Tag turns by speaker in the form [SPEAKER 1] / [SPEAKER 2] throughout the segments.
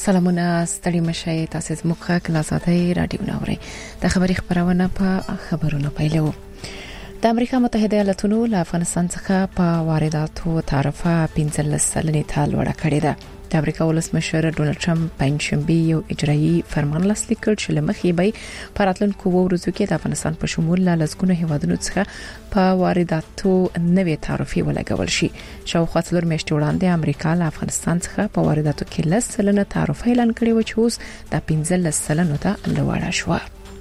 [SPEAKER 1] سلامونه ستړي مشي تاسو زموږ کلاساتي رادیو نوري د خبري خبرونه په خبرونو پیلو د امریکا متحده ایالاتونو له افغانستان څخه په وارداتو تعرفه 15 سلنې ته لوړه کړې ده د امریکا ولسمشر ډونالد ټرمپ پنځشنبه یو اجرایي فرمان لاسلیک کړ چې لمخې به په راتلونکو ورځو کې د افغانستان په شمول له لسګونو هیوادونو څخه په وارداتو نوې تعرفې ولګول شي شاوخوا 4 میاشتې وړاندې امریکا له افغانستان څخه په وارداتو کې 10 سلنه تعرفه اعلان کړې و چې اوس د 15 سلنو ته لوړه شوه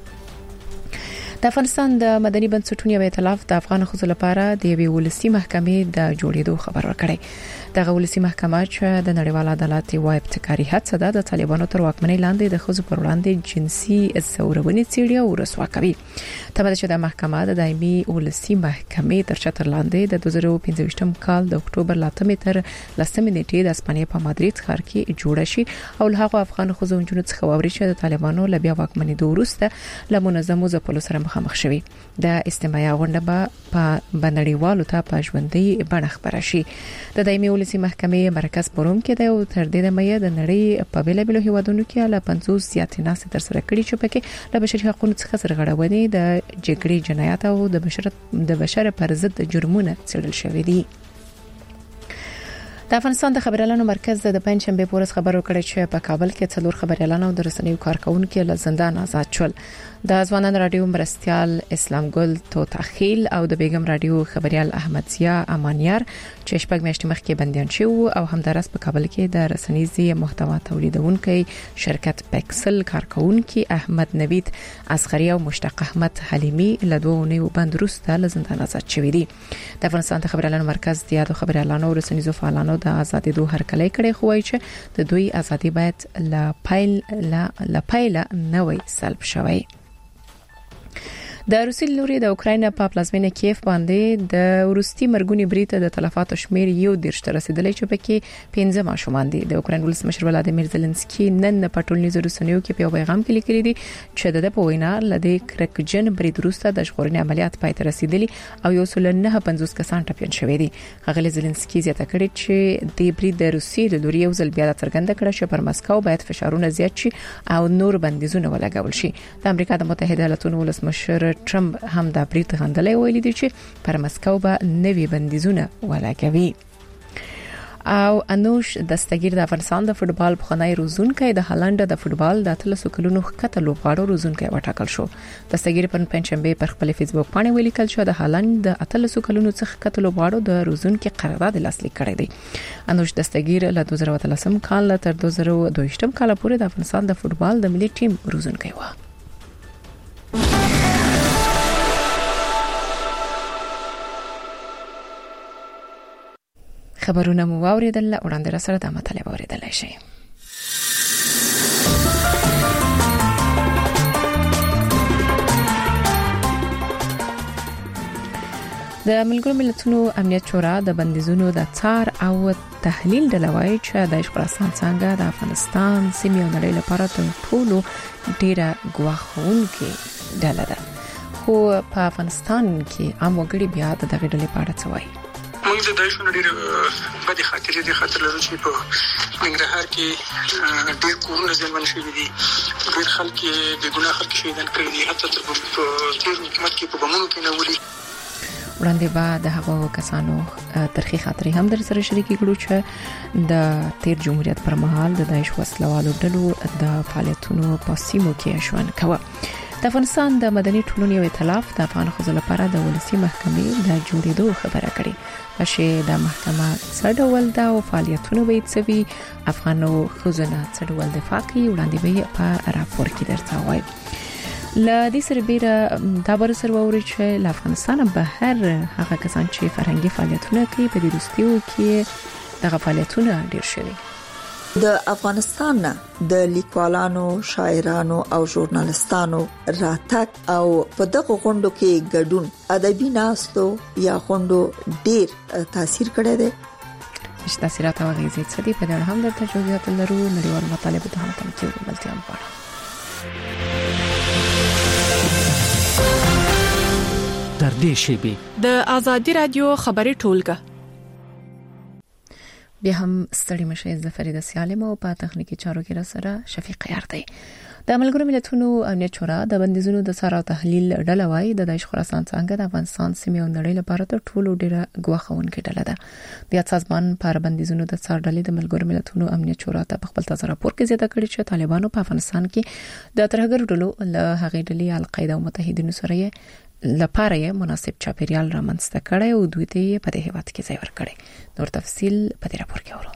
[SPEAKER 1] د افغانستان د مدني بنسټونو یو ائتلاف د افغان ښځو لپاره د یوې ولسي محکمې د جوړېدو خبر ورکړی دغه ولسي محکمه چې د نړیوال عدالت یو ابتکاري هڅه ده د طالبانو تر واکمنۍ لاندې د ښځو پر وړاندې جنسي ځورونې څېړي او رسوا کوي تمه چې د محکمه د دایمي ولسي محکمې تر چتر لاندې د 2015 کال د اکتوبر 8 تر 10 نیټې د اسپانیا په مادرید ښار کې جوړ شي او له هغه افغان ښځو جنونو څخه ووري چې د طالبانو لبیا واکمنۍ وروسته له منظمو ځپلو سره مخامخ شوي د استماعي غونډه په بنړیوالو ته په ژوندۍ بڼه خبره شي د دایمي ولسي محکمې مرکز پروم کې د تر دې د مې د نړۍ په بیلابیلو هیوادونو کې له 50 زیاتې ناس تر سره کړي چې پکې د بشري حقوقو څخه سرغړونې د جګړې جنایات او د بشر پر ضد جرمونه څېړل شوې دي د افغانستان د خبريالانو مرکز د پنځشنبه پورس خبرو کړی چې په کابل کې 4 خبريالان او د رسنیو کارکونکو له زندان آزاد شول د ځوانان رادیو مرستيال اسلام ګل توتاخیل او د بیگم رادیو خبريال احمد ضیا امانیار چې شپږ میاشتې مخکې بنديان شو او همدارس په کابل کې د رسنیزي محتوا تولیدونکو شرکت پکسل کارکونکو احمد نوید اصغری او مشتاق احمد حلیمی له 2 نیو بند وروسته له زندان آزاد شوي دي د افغانستان د خبريالانو مرکز د یادو خبريالانو او رسنیزو فعالانو د ازادي دوه هرکلی کړي خو وایي چې د دوی ازادي باید لا پایله نوې سلب شوي د روسي لوري د اوکرين په پلازمینه کیف باندې د روسي مرګونی بریټ د تلفاتو شمیر یو دیرش تر رسیدلی چې پکې 15 ماشومان دي د اوکرين ولسمشر ولادیمیر زيلنسکي نن په ټولنیزو رسنیو کې په پیغام کې لیکلي دي چې د په وینا لدې کرکجن بریټ وروسته د ژغورنې عملیات پای ته رسیدلي او یو سل نه 50 کسان ټپيان شوي دي هغه زيلنسکي زیاته کړې چې د بریټ د روسي د لوري یو ځل بیا څرګنده کړه چې پر مسکو باید فشارونه زیات شي او نور بندیزونه ولګول شي د امریکا د متحده ایالاتونو ولسمشر ټرمپ هم د بریټ غندلې ویلي دي چې پر مسکو به نوي بندیزونه ولګوي او انوش دستگیر د افغانستان د فوتبال بخنای روزونکي د هالند د فوتبال د 300 کلونو خطه لوبغاړو روزونکي وټاکل شو دستگیر په پنځشنبه پر خپل فیسبوک باندې ولیکل چې د هالند د 300 کلونو څخه خطه لوبغاړو د روزونکي قرارداد لاسلیک کړی دی انوش دستگیر له 2013 کال تر 2022 کال پورې د افغانستان د فوتبال د ملي ټیم روزونکي و خبرونه مو واوریدل وړاندې را سره د مطالعه اوریدل شي د ملګرو ملتونو امنیت شورا د بندیزونو د څار او تحلیل د لوای چې د خراسان څنګه د افغانستان سیمې او نړۍ لپاره تر ټولو ډیره ګواښونکې ډله ده خو په افغانستان کې عام وګړي بیا د دغه ډلې په اړه څه وایي
[SPEAKER 2] موږ د دایښو ډېر بدې خاطرې د خاطر لرو چې په ننګرهار کې ډېر کورونه زیانمن شوي دي ډېر خلک د ګناه خلک شهیدان کړي دي حتی تر تیر حکومت کې په بمونو کې نولي
[SPEAKER 1] وړاندې به د هغو کسانو ترخی خاطرې هم در سره شریکې کړو چې د تیر جمهوریت پر مهال د داعش وسلوالو ډلو د فعالیتونو په سیمو کې ژوند کاوه د افغانستان د مدني ټولنې یو ائتلاف د افغان ښځو لپاره د ولسي محکمې د جوړېدو خبره کړې چې د محکمه څه ډول دا او فعالیتونه به څوي افغانو ښځو نه څه ډول دفاع کوي وړاندې به په راپور کې درته وایم ل دې سربېره دا بر سر ووري چې ل افغانستان بهر هغه کسان چې فرهنګي فعالیتونه کوي په دې روستیو کې دغه فعالیتونه ډېر شوي
[SPEAKER 3] د افغانستان د لیکوالانو، شاعرانو او ژورنالستانو راتګ او په دغه غونډو کې ګډون ادبي ناستو یا غونډو ډېر تاثیر کړی دی.
[SPEAKER 1] چې تاثیرات او غیزې څه دي په دې اړه هم د تجربیات لرو نړیوال مطالبه ته هم تمکین ملتیا غواړي.
[SPEAKER 4] در دې شیبې
[SPEAKER 5] د ازادي رادیو خبري ټولګه
[SPEAKER 1] بیا هم ستړي مشه ز فرید سالم او په تخنیکی چارو کې را سره شفیق یار دی. د ملګرو ملتونو امنیت شورا د بندیزونو د څار او تحلیل ډله وای د داعش خراسان څنګه د افغانستان سیمې او نړۍ لپاره تر ټولو ډیره ګواښونکې ډله ده. د سازمان پر بندیزونو د څار ډلې د ملګرو ملتونو امنیت شورا ته خپل تازه راپور کې زیاته کړی چې طالبانو په افغانستان کې د ترهګر ډلو له هغې ډلې القاعده او متحدینو سره لپاره مناسب چاپیریال رامنځته کړي او دوی ته په دې هیواد کې ځای ورکړي. نور تفصیل په دې راپور کې اورو.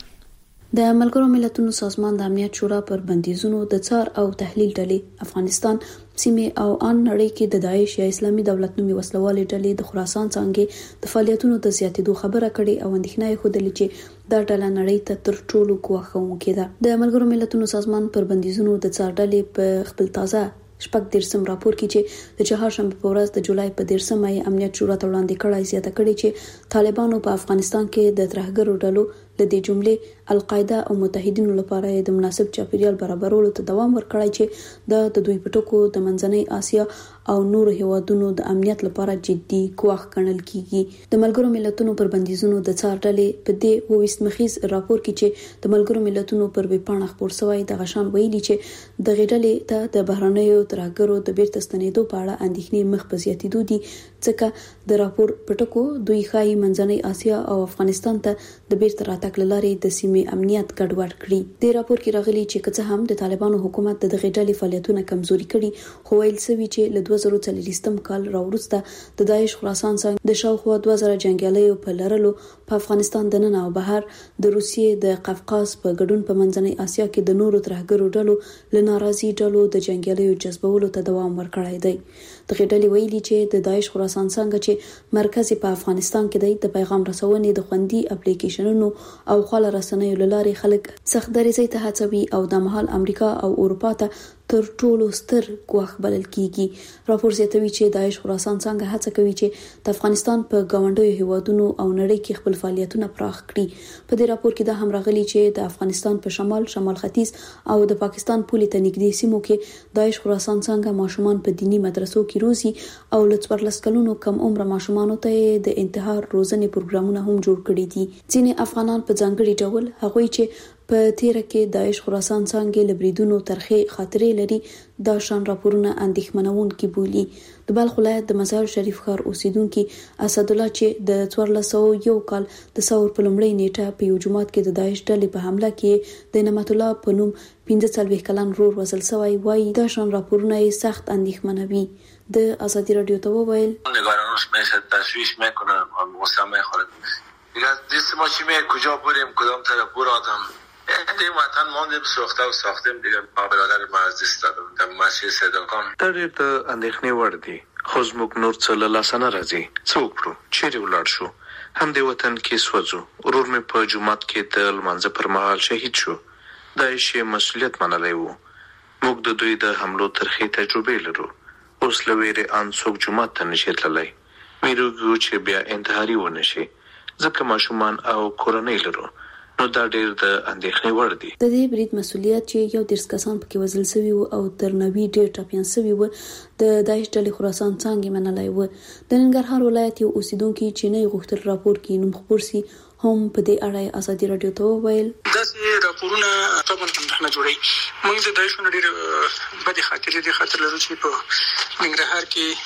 [SPEAKER 4] د ملګرو ملتونو سازمان د امنیت شورا پر بندیزونو د څار او تحلیل ډلې افغانستان سیمې او ان نړۍ کې د داعش یا اسلامي دولت نومي وسلوالې ډلې د خراسان څنګه د فعالیتونو د زیاتېدو خبره کړې او اندېښنه یې خوده چې دا ډله نړۍ ته تر ټولو ګواښونکې ده. د ملګرو ملتونو سازمان پر بندیزونو د څار ډلې په خپل تازه شپږ درسم راپور کې چې د چهارشنبه په ورځ د جولای په 13مه امنیت شورا ته وړاندې کړای زیاته کړې چې طالبانو په افغانستان کې د ترهګرو ډلو د دې جملې القاعده او متحدینو لپاره د مناسب چاپیریال برابرولو ته دوام ورکړای چې د دوی په ټکو د منځنۍ اسیا او نورو هیوادونو د امنیت لپاره جدي ګواښ ګڼل کیږي. د ملګرو ملتونو پر بندیزونو د څار ډلې په دې 22 مخیز راپور کې چې د ملګرو ملتونو پر ویبپاڼه خبر شوی د غشان ویلي چې د غړلې ته د بهرنیو ترهګرو د بیرته ستنېدو په اړه اندېښنې مخ په زیاتېدو دي ځکه د راپور په ټکو دوی ښایي منځنۍ اسیا او افغانستان ته د بیرته راتګ لارې د سیمې امنیت ګډوډ کړي. د راپور کې راغلي چې که څه هم د طالبانو حکومت د دغه ډلې فعالیتونه کمزوري کړي خو ویل شوی چې له 2023 کال راوروسته د داعش خراسان څنګه د شاوخوا 2000 جنگیالیو په لرلو په افغانستان د نن او بهر د روسیې د قفقاز په ګډون په منځنۍ اسیا کې د نورو ترهګرو ډلو له ناراضي ډلو د جنگیالیو جذبولو ته دوام ورکړی دی. دغه ډلې ویلي چې د داعش خراسان څنګه چې مرکز په افغانستان کې د پیغام رسونې د خوندي اپلیکیشنونو او خاله رسنیو لارې خلک سخت درېزي ته هڅوي او د مهال امریکا او اروپا ته تر ټولو ستر ګواښ بلل کیږي. راپور زیاتوي چې داعش خراسان څنګه هڅه کوي چې د افغانستان په گاونډیو هیوادونو او نړۍ کې خپل فعالیتونه پراخ کړي. په دې راپور کې دا هم راغلي چې د افغانستان په شمال ختیځ او د پاکستان پولې ته نږدې سیمو کې داعش خراسان څنګه ماشومان په دینی مدرسو کې روزي او لڅورلس کلونو کم عمر ماشومانو ته د انتحار روزنې پروګرامونه هم جوړ کړي دي. ځینې افغانان په ځانګړي ډول هغوی چې په تیر کې داعش خراسان څنګه لبریدونو ترخه خاطرې لري دا شان راپورونه اندېښمنونکي بولي. د بلخ ولایت د مزار شریف ښار اوسیدونکو اسد الله چې د 1401 کال د ثور په لومړۍ نیټه په یو جماعت کې د داعش ډلې په حمله کې د نعمت الله په نوم 15 کلن رور وزل شوی وای دا شان راپورونه سخت اندېښمنوي. د ازادي رادیو ته وویل
[SPEAKER 5] نگرانش میشه تشویش میکنه و غصه میخوره دیگه دست ما چی می کجا بریم کدام طرف برادم این وطن ماندیم ساخته و ساختیم دیگه ما برادر معزز دادم در مسیح صداقان
[SPEAKER 6] تر د اندېښنې وړ دي خو زموږ نور څه له لاسه نه راځي. څه وکړو چیرې ولاړ شو هم د وطن کې سوځو. ورور مې په جومات کې د لمانځه پر مهال شهید شو. داعش مسؤلیت منلی و. موږ د دوی د حملو ترخې تجربې لرو. اوس له ویرې ان څوک جومات ته نشي تللی. ویروږو چې بیا انتحاري ونه شي ځکه ماشومان او کورنۍ لرو. نو دا ډېر د اندېښنې وړ دي.
[SPEAKER 4] د دې برید مسؤلیت چې یو 10 کسان پکې وژل شوي وو او تر 90 ډېر ټاپیان شوي وو د داعش ډلې خراسان څنګه منلای و. د ننګرهار ولایت یو اوسیدونکو چې نه غوښتل راپور کې نوم خبر سي هم په دې اړه ازادي رادیو ته وویل
[SPEAKER 2] داسې راپورونه طبعا اندېښنه جوړوي. موږ د داعش نه ډېر بدې خاطرې دي خاطر لرو چې په ننګرهار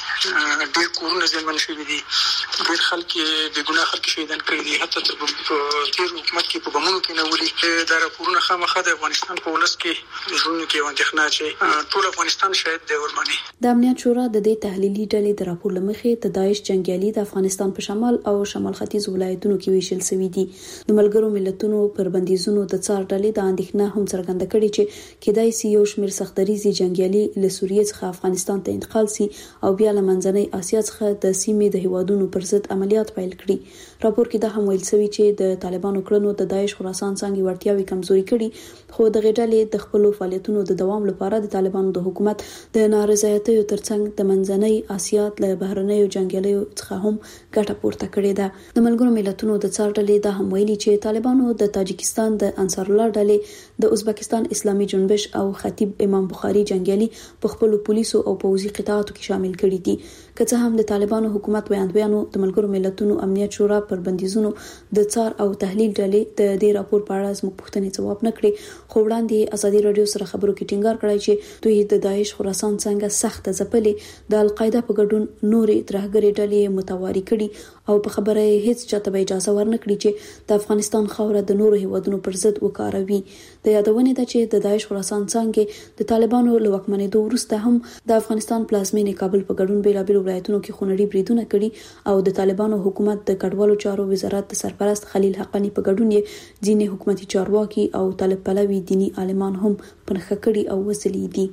[SPEAKER 2] کې ډېر کورونه زیانمن شوي دي. ډېر خلک د ګناه خلک شهیدان کړي دي حتی تر تیر حکومت کې په بمونو کې نه ولي. دا راپورونه خامخا د افغانستان په ولس کې ژوند کې اندېښنه چې ټول افغانستان شاید د ورمانه.
[SPEAKER 4] د امنیت شورا د دې تحلیلي ډلې د راپور لمخې د داعش جنگیالي د افغانستان په شمال او شمال ختیځ ولایتونو کې ویشل شوي دي. د ملګرو ملتونو پر بندیزونو د څار ډلې د اندېښنه هم څرګنده کړې چې کېدای شي یو شمېر سختدریزي جنگیالي له سوریې څخه افغانستان ته انتقال شي او بیا له منځنۍ اسیا څخه د سیمې د هیوادونو پر ضد عملیات پیل کړي. راپور کې دا هم ویل شوی چې د طالبانو کړنو د داعش خراسان څنګه وړتیاوي کمزوري کړي خو د غډلې د خپل فعالیتونو د دوام لپاره د طالبانو د حکومت د نارضایتیو ترڅنګ د منځنۍ اسیا له بهرنیو جنگیالیو څخه هم ګټه پورته کړې ده. د ملګرو ملتونو د څار ډلې دا هم ویلي چې طالبانو د تاجکستان د انصار الله ډلې د ازبکستان اسلامي جنبش او خطیب امام بخاری جنگیالي په خپل پولیسو او پوځي قطاعاتو کې شامل کړي کیږي. که څه هم د طالبانو حکومت ویاندویانو د ملګرو ملتونو امنیت شورا پر بندیزونو د څار او تحلیل ډلې د دې راپور په اړه زموږ پوښتنې ځواب نه کړې، خو وړاندې ازادي رادیو سره خبرو کې ټینګار کړی چې دوی د داعش خراسان څنګه سخت ځپلې، د القاعده په ګډون نورې ترهګرې ډلې متواري کړي او په خبره هیڅ چاته به اجازه ورنکړي چې د افغانستان خاوره د نورو هیوادونو پر ضد وکاروي. د یادونې ده چې د داعش خراسان څنګه د طالبانو له واکمنېدو وروسته هم د افغانستان پلازمینې کابل په ګډون بیلابیل ولایتونو کې خونړي بریدونه کړي او د طالبانو حکومت د کډوالو چارو وزارت د سرپرست خلیل حقانی په ګډون یې ځینې حکومتي چارواکي او طالب پلوي دینی عالمان هم پنهخه کړي او وځلي دي.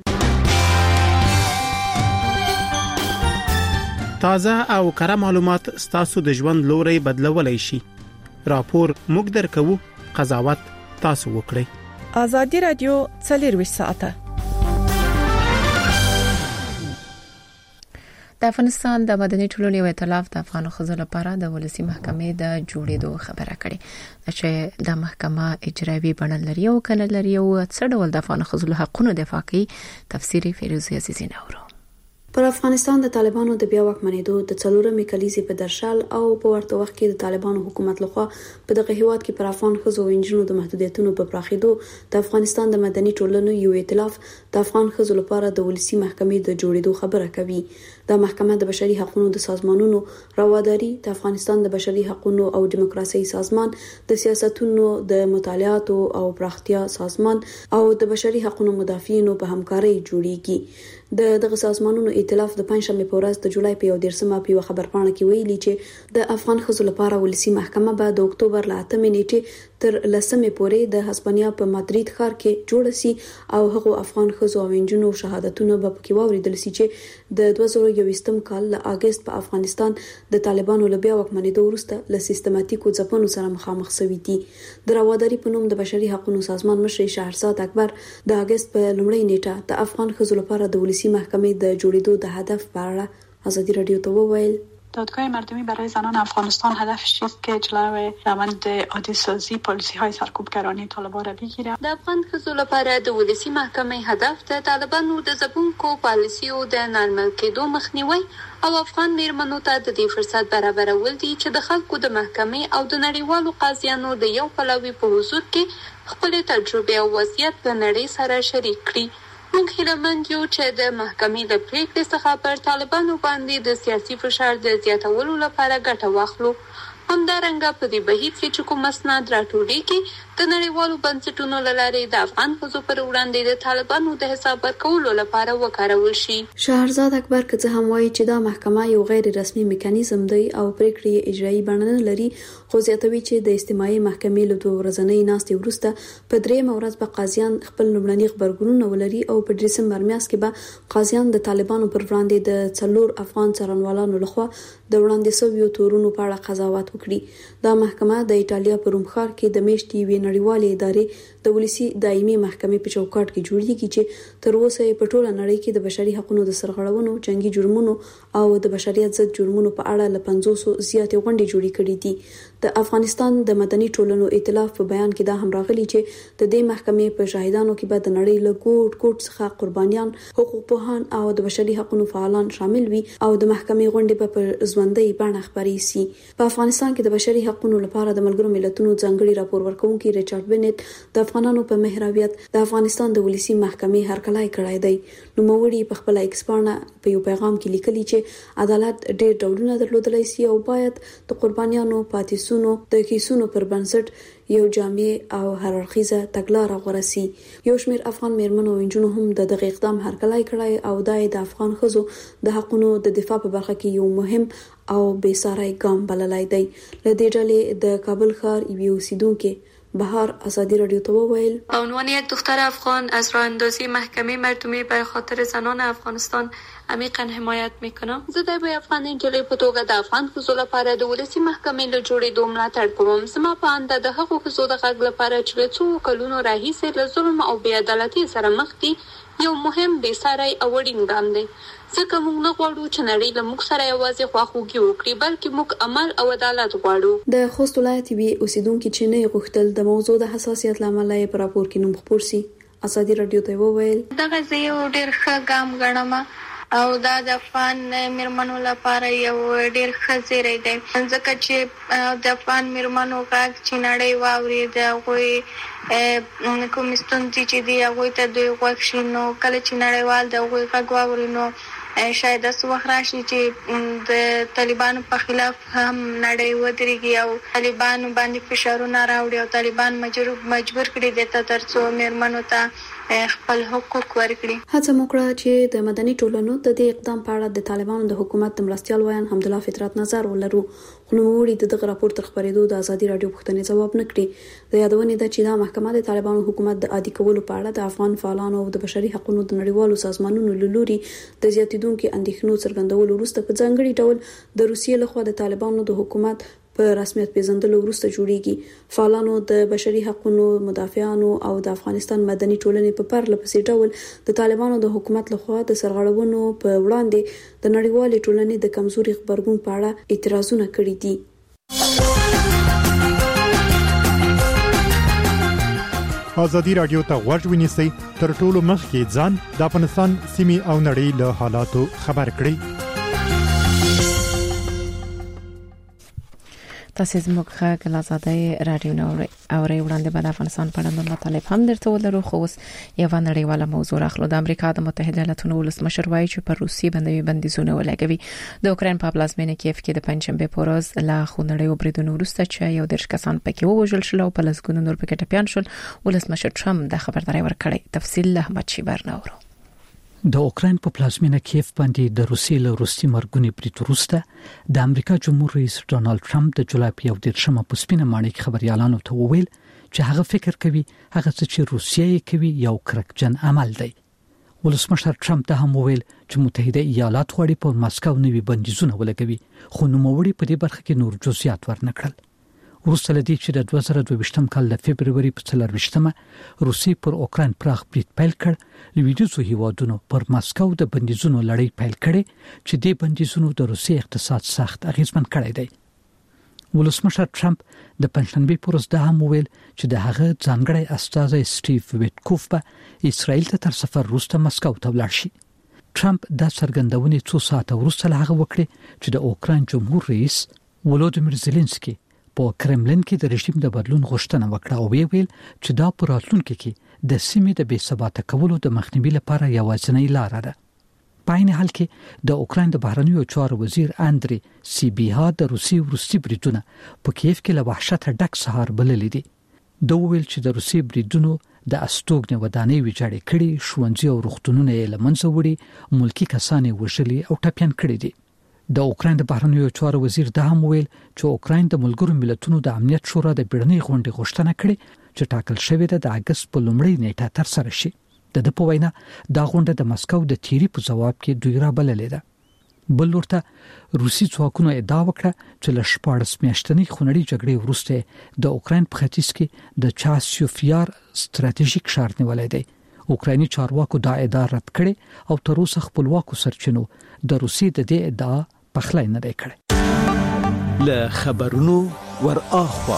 [SPEAKER 7] تازه او کره معلومات ستاسو د ژوند لوري بدلولای شي. راپور موږ درکو، قضاوت تاسو وکړئ.
[SPEAKER 1] ازادي رادیو 24 ساعته. د افغانستان د مدني ټولنې ائتلاف د افغان ښځو لپاره د ولسی محکمې د جوړېدو خبره کړې چې د محکمه اجرایي بڼه لري او کنه لري او څه ډول د افغان ښځو حقوقو دفاع کوي. تفسیری فیروزی عزیزی نورو.
[SPEAKER 4] پر افغانستان د طالبانو د بیا واکمنېدو د څلورمې کلیزې په درشل او په ورته وخت کې د طالبانو حکومت لخوا په دغه هیواد کې پر افغان ښځو او نجونو د محدودیتونو په پراخېدو د افغانستان د مدني ټولنې یو ائتلاف د افغان ښځو لپاره د ولسی محکمې د جوړېدو خبره کوي. د محکمه د بشري حقوقو د سازمانونو رواداري، د افغانستان د بشري حقوقو او دیموکراسي سازمان، د سیاستونو د مطالعات او پراختیا سازمان او د بشري حقوقو مدافعینو په همکارۍ جوړیږي. دغه سازمانونو ائتلاف د پنځمې په ورځ د جولای په 13مه په خبرپاڼه کې ویلي چې د افغان ښځو لپاره ولسی محکمه به د اکتوبر ل 8 نیټې تر 10مې پورې د هسپانیا په مادرید ښار کې جوړ شي او هغه افغان ښځو او نجونو شهادتونه به پکې واوریدل شي چې د 2021 کال ل اگست په افغانستان د طالبانو له بیا واکمنېدو وروسته له سیستماتیکو ځپنو سره مخامخ شوي دي. د رواداري په نوم د بشري حقوقو سازمان مشر شهرزاد اکبر د اگست په لومړۍ نیټه د افغان ښځو لپاره د ولسی محکمې د جوړېدو د هدف په اړه ازادي رادیو ته وویل.
[SPEAKER 8] دادگاه مردمی برای زنان افغانستان هدفش چیست که جلوی روند عادی سازی پالیسی های سرکوبگرانه طالبان را بگیره.
[SPEAKER 9] د افغان ښځو لپاره د ولسی محکمې هدف د طالبانو د ځپونکو پالیسیو د نارمل کېدو مخنیوي او افغان میرمنو ته د دې فرصت برابرول دي چې د خلکو د محکمې او د نړیوالو قاضیانو د یو پلوي په حضور کې خپل تجربه او وضعیت په نړۍ سره شریک کړي. موږ هیلهمند یو چې د محکمې له پریکړې څخه پر طالبانو باندې د سیاسي فشار د زیاتولو لپاره ګټه واخلو. همدارنګه په دې بهیر کې چې کوم اسناد راټولیږي د نړیوالو بنسټونو له لارې د افغان ښځو پر وړاندې د طالبانو د حساب ورکولو لپاره وکارول شي.
[SPEAKER 4] شهرزاد اکبر که څه هم وایي چې دا محکمه یو غیر رسمي میکانیزم دی او پریکړې اجرایي بڼه نه لري، خو زیاتوي چې د استماعي محکمې له 2 ورځنۍ ناستې وروسته په 3مه ورځ به قاضیان خپل لومړني خبرګونونه ولري او په دسمبر میاشت کې به قاضیان د طالبانو پر وړاندې د 4 افغان څارنوالانو لخوا د وړاندې شویو تورونو په اړه قضاوت وکړي. دا محکمه د ایټالیا په روم ښار کې د میاشتې یوې نړیوالې ادارې د ولسی دایمي محکمې په چوکاټ کې جوړیږي چې تر اوسه په ټوله نړۍ کې د بشري حقوقو د سرغړونو، جنگي جرمونو او د بشریت ضد جرمونو په اړه له 500 زیاتې غونډې جوړې کړې دي. د افغانستان د مدني ټولنو ائتلاف په بیان کې دا هم راغلي چې د دې محکمې په شاهدانو کې به د نړۍ له ګوټ څخه قربانیان، حقوق پوهان او د بشري حقوقو فعالان شامل وي او د محکمې غونډې به په ژوندۍ بڼه خبرې شي. په افغانستان کې د بشري حقوقو لپاره د ملګرو ملتونو ځانګړي راپور ورکونکي ریچارډ بنت د افغانانو په محراویت د افغانستان د ولسی محکمې هرکلی کړی دی. نوموړي په خپل ایکس پاڼه په یو پیغام کې لیکلي چې عدالت ډېر ډولونه درلودلی شي او باید د قربانیانو پاتېسونو د کیسونو پر بنسټ یو جامع او هررخیزه تګلاره غوره شي. یو شمېر افغان میرمنو او نجونو هم د دغه اقدام هرکلی کړی او دا د افغان ښځو د حقوقو د دفاع په برخه کې یو مهم او بې ساری ګام بللی دی. له دې ډلې د کابل ښار یوې اوسیدونکې بهار ازادی رادیو تو ویل
[SPEAKER 9] به عنوان یک دختر افغان از راه اندازی محکمه مردمی برای خاطر زنان افغانستان عمیقا حمایت میکنم. زه د افغان نجلۍ په توګه د افغان ښځو لپاره د ولسی محکمې له جوړېدو ملاتړ کوم. زما په اند د هغو ښځو د غږ لپاره چې له څو کلونو راهیسې له ظلم او بې عدالتۍ سره مخ دي یو مهم بې ساری او اړین ګام دی. ځکه موږ نه غواړو چې نړۍ له موږ سره یوازې خواخوږي وکړي، بلکې موږ عمل او عدالت غواړو.
[SPEAKER 4] د خوست ولایت وی اوسیدونکو چې نه غوښتل د موضوع د حساسیت لامل یې پر راپور کې نوم خپور شي. ازادي رادیو ته وویل
[SPEAKER 9] دغه یو ډېر ښه ګام ګڼم او دا د افغان میرمنو لپاره یو ډیر ښه زیری دی ځکه چې د افغان میرمنو غږ چې نړۍ واوري د غوي کوم ستونزې چې دی هغه ته دوی غوښ شي نو کله چې نړیوال د غوي غږ واوري نو شاید اس وخت راشي چې د طالبانو په خلاف هم نړۍ ودرېږي او طالبانو باندې فشارونه راوړي او طالبان مجبور کړي دي ترڅو میرمنو ته خپل حقوق ورکړي.
[SPEAKER 4] هڅه وکړه چې د مدني ټولنو د دې اقدام په اړه د طالبانو د حکومت د مرستيال وایان حمدالله فطرت نظر ولرو، خو نوموړي دغه راپور تر خبرېدو د ازادي رادیو پوښتنې ځواب نه کړي. د یادونې ده چې دا محکمه د طالبانو حکومت د عادي کولو په اړه د افغان فعالانو او د بشري حقوقو د نړیوالو سازمانونو له لوري د زیاتیدونکو اندېښنو څرګندولو وروسته په ځانګړي ډول د روسیې لخوا د طالبانو د حکومت په رسمیت پیژندلو وروسته جوړیږي. فعالانو د بشري حقوقو مدافعانو او د افغانستان مدني ټولنې په پرله پسې ډول د طالبانو د حکومت لخوا د سرغړونو په وړاندې د نړیوالې ټولنې د کمزوري خبرګون په اړه اعتراضونه کړي دي.
[SPEAKER 10] ازادي رادیو ته غوږ ونیسئ، تر ټولو مخکې ځان د افغانستان سیمې او نړۍ له حالاتو خبر کړئ.
[SPEAKER 1] تاسو زموږ غږ له ازادي رادیو نو اوري وړاندې به د افغانستان په اړه مطالب هم درته ولرو، خو اوس یو نړیواله موضوع راخلو. د امریکا د متحده ایالاتونو ولسمشر وایي چې پر روسي باندې بندیزونه ولګوي. د اوکراین په پلازمینه کیف کې د پنځشنبه په ورځ لا خونړیو بریدونو وروسته چې یو درش کسان پکې ووژل شول او په لسګونو نور پکې ټپيان شول، ولسمشر ټرمپ د خبرداري ورکړې. تفصیل له احمد شیبر نورو.
[SPEAKER 11] د اوکراین په پلازمینه کیف باندې د روسي له روسي مرګونی برید وروسته د امریکا جمهور رئیس ډونالد ټرمپ د جولای په 1 په سپینه ماڼۍ کې خبريالانو ته وویل چې هغه فکر کوي هغه څه چې روسیه یې کوي یو کرکجن عمل دی. ولسمشر ټرمپ ته هم وویل چې متحده ایالات غواړي په مسکو نوي بندیزونه ولګوي، خو نوموړي په دې برخه کې نور جزئیات ورنکړل. وروسته لدی چې د 2022 کال د فبرवरी په 24مه روسي پر اوکراین پراخ برید پیل کړ، لویدیځو هیوادونو پر مسکو د بندیزونو لړۍ پیل کړې چې د بندیزونو د روسي اقتصاد سخت اغیزمن کړی دی. ولسمشر ټرمپ د پنځشنبه پر ورځ د هم ویل چې د هغه ځانګړی استازی سټیو ویټکوف به اسرائیل ته تر سفر وروسته مسکو ته ولاړ شي. ټرمپ د څرګندونې 2 ساعته وروسته له هغه وکړي چې د اوکراین جمهور رئیس ولودیمیر زيلنسکي په کرملین کې د رژیم د بدلون غوښتنه وکړه او ویل چې دا په راتلونکي کې د سیمې د بې ثبات کولو د مخنیوي لپاره یوازینی لار ده. په عین حال کې د اوکراین د بهرنیو چارو وزیر اندري سیبیها د روسي ورستي بریدونه په کیف کې له وحشت ډک سهار بللې دي. د ویل چې د روسي بریدونو د استوګنې ودانۍ ویجاړې کړي، ښوونځي او روغتونونه یې له منځه وړي، ملکی کسان وژلي او ټپيان کړي دي. د اوکراین د بهرنیو چارو وزیر د هم ویل چې اوکراین د ملګرو ملتونو د امنیت شورا د بیړنۍ غونډې غوښتنه کړې چې ټاکل شوې ده د اگست په لومړۍ نیټه تر سره شي. د په وینا دا غونډه د مسکو د تیری په جواب کې دوی را بللې ده. بل ورته روسي ځواکونو ادعا وکړه چې له 14 میاشتنۍ خونړۍ جګړې وروسته د اوکراین په ختیځ کې د چاسیوفیار ستراتیژیک ښار نیولای دی. اوکرایني چارواکو دا ادعا رد کړې او تر اوسه خپلواکو سرچینو د روسي د دې ادعا پخلی نه دی کړی.
[SPEAKER 12] له خبرونو ور اخوا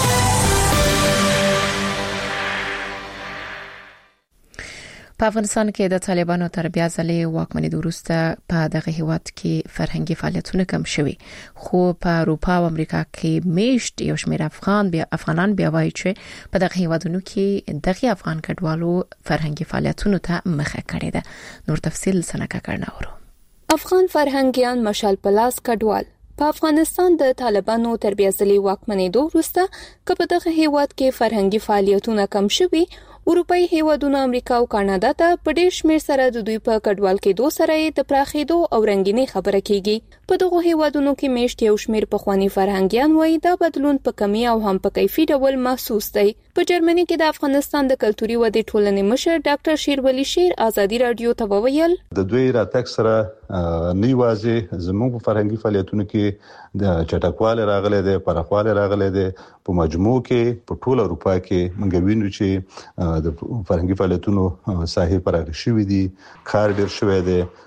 [SPEAKER 1] په افغانستان کې د طالبانو تر بیا ځلې واکمنۍ وروسته په دغه هیواد کې فرهنګي فعالیتونه کم شوي، خو په اروپا او امریکا کې میشت یو شمېر افغانان بیا وایي چې په دغه هیوادونو کې دغه افغان کډوالو فرهنګي فعالیتونو ته مخه کړې ده. نور تفصیل سنکه کړناورو.
[SPEAKER 9] افغان فرهنګیان مشال پلاس کډوال په افغانستان د طالبانو تر بیا ځلې واکمنۍ وروسته کله دغه هیواد کې فرهنګي فعالیتونه کم شوي، اروپאי هیوادونو امریکا او کاناډا ته په ډېر شمېر سره د دوی په کډوال کې سره د پراخېدو او رنګینی خبره کیږي. په دغه هیوادونو کې میشت یو شمېر پخوانی فرهنګیان وایي دا بدلون په کمی او هم په کیفي ډول محسوس دی. په جرمني کې د افغانستان د کلتوري ودې ټولنې مشر ډاکټر شیرولی شیر ازادي رادیو ته وویل
[SPEAKER 13] د دوی راتګ سره نیوازي زموږ په فرهنګي فعالیتونو کې د چټکواله راغلي دي، پرخواله راغلي دي. په مجموع کې په ټول اروپا کې موږ وینو چې د فرهنګي فعالیتونو ساحې پراخ شوې دي، کار ډېر شوی دی.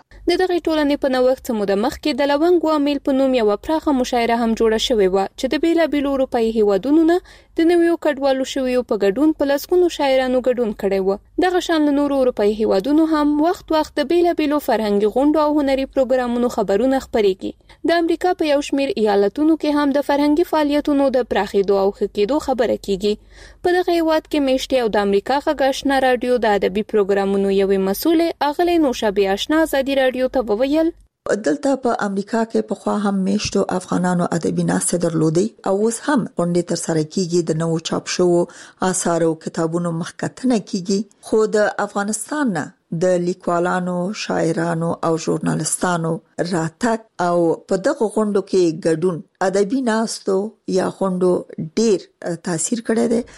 [SPEAKER 9] د دغه ټولنې په نوښت څخه د مخکې د لونګ عامل په نوم یو پراخه مشاعره هم جوړه شوې و چې د بیلابیلو اروپایي هیوادونو نه د نویو کډوالو شویو په ګډون په لسګونو شاعرانو ګډون کړی و. دغه شان نورو اروپایي هیوادونو هم وخت د بیلابیلو فرهنګي غونډو او هنري پروګرامونو خبرونه خپرېږي. د امریکا په یو شمېر ایالتونو کې هم د فرهنګي فعالیتونو د پراخېدو او ښه کېدو خبره کیږي. په دغه هیواد کې میشتي او د امریکا غږ آشنا رادیو د ادبي پروګرامونو یوې مسؤلې اغلې نوشابه آشنا ازادي رادیو ته وویل
[SPEAKER 3] دلته په امریکا کې په خوا هم میشتو افغانانو ادبي ناسته درلودي او اوس هم غونډې تر سره کیږي د نوو چاپ شوو آثار او کتابونو مخکتنه کیږي. خو د افغانستان نه د لیکوالانو، شاعرانو او ژورنالستانو راتګ او په دغه غونډو کې ګډون ادبي ناستو یا غونډو ډیر تاثیر کړی دی.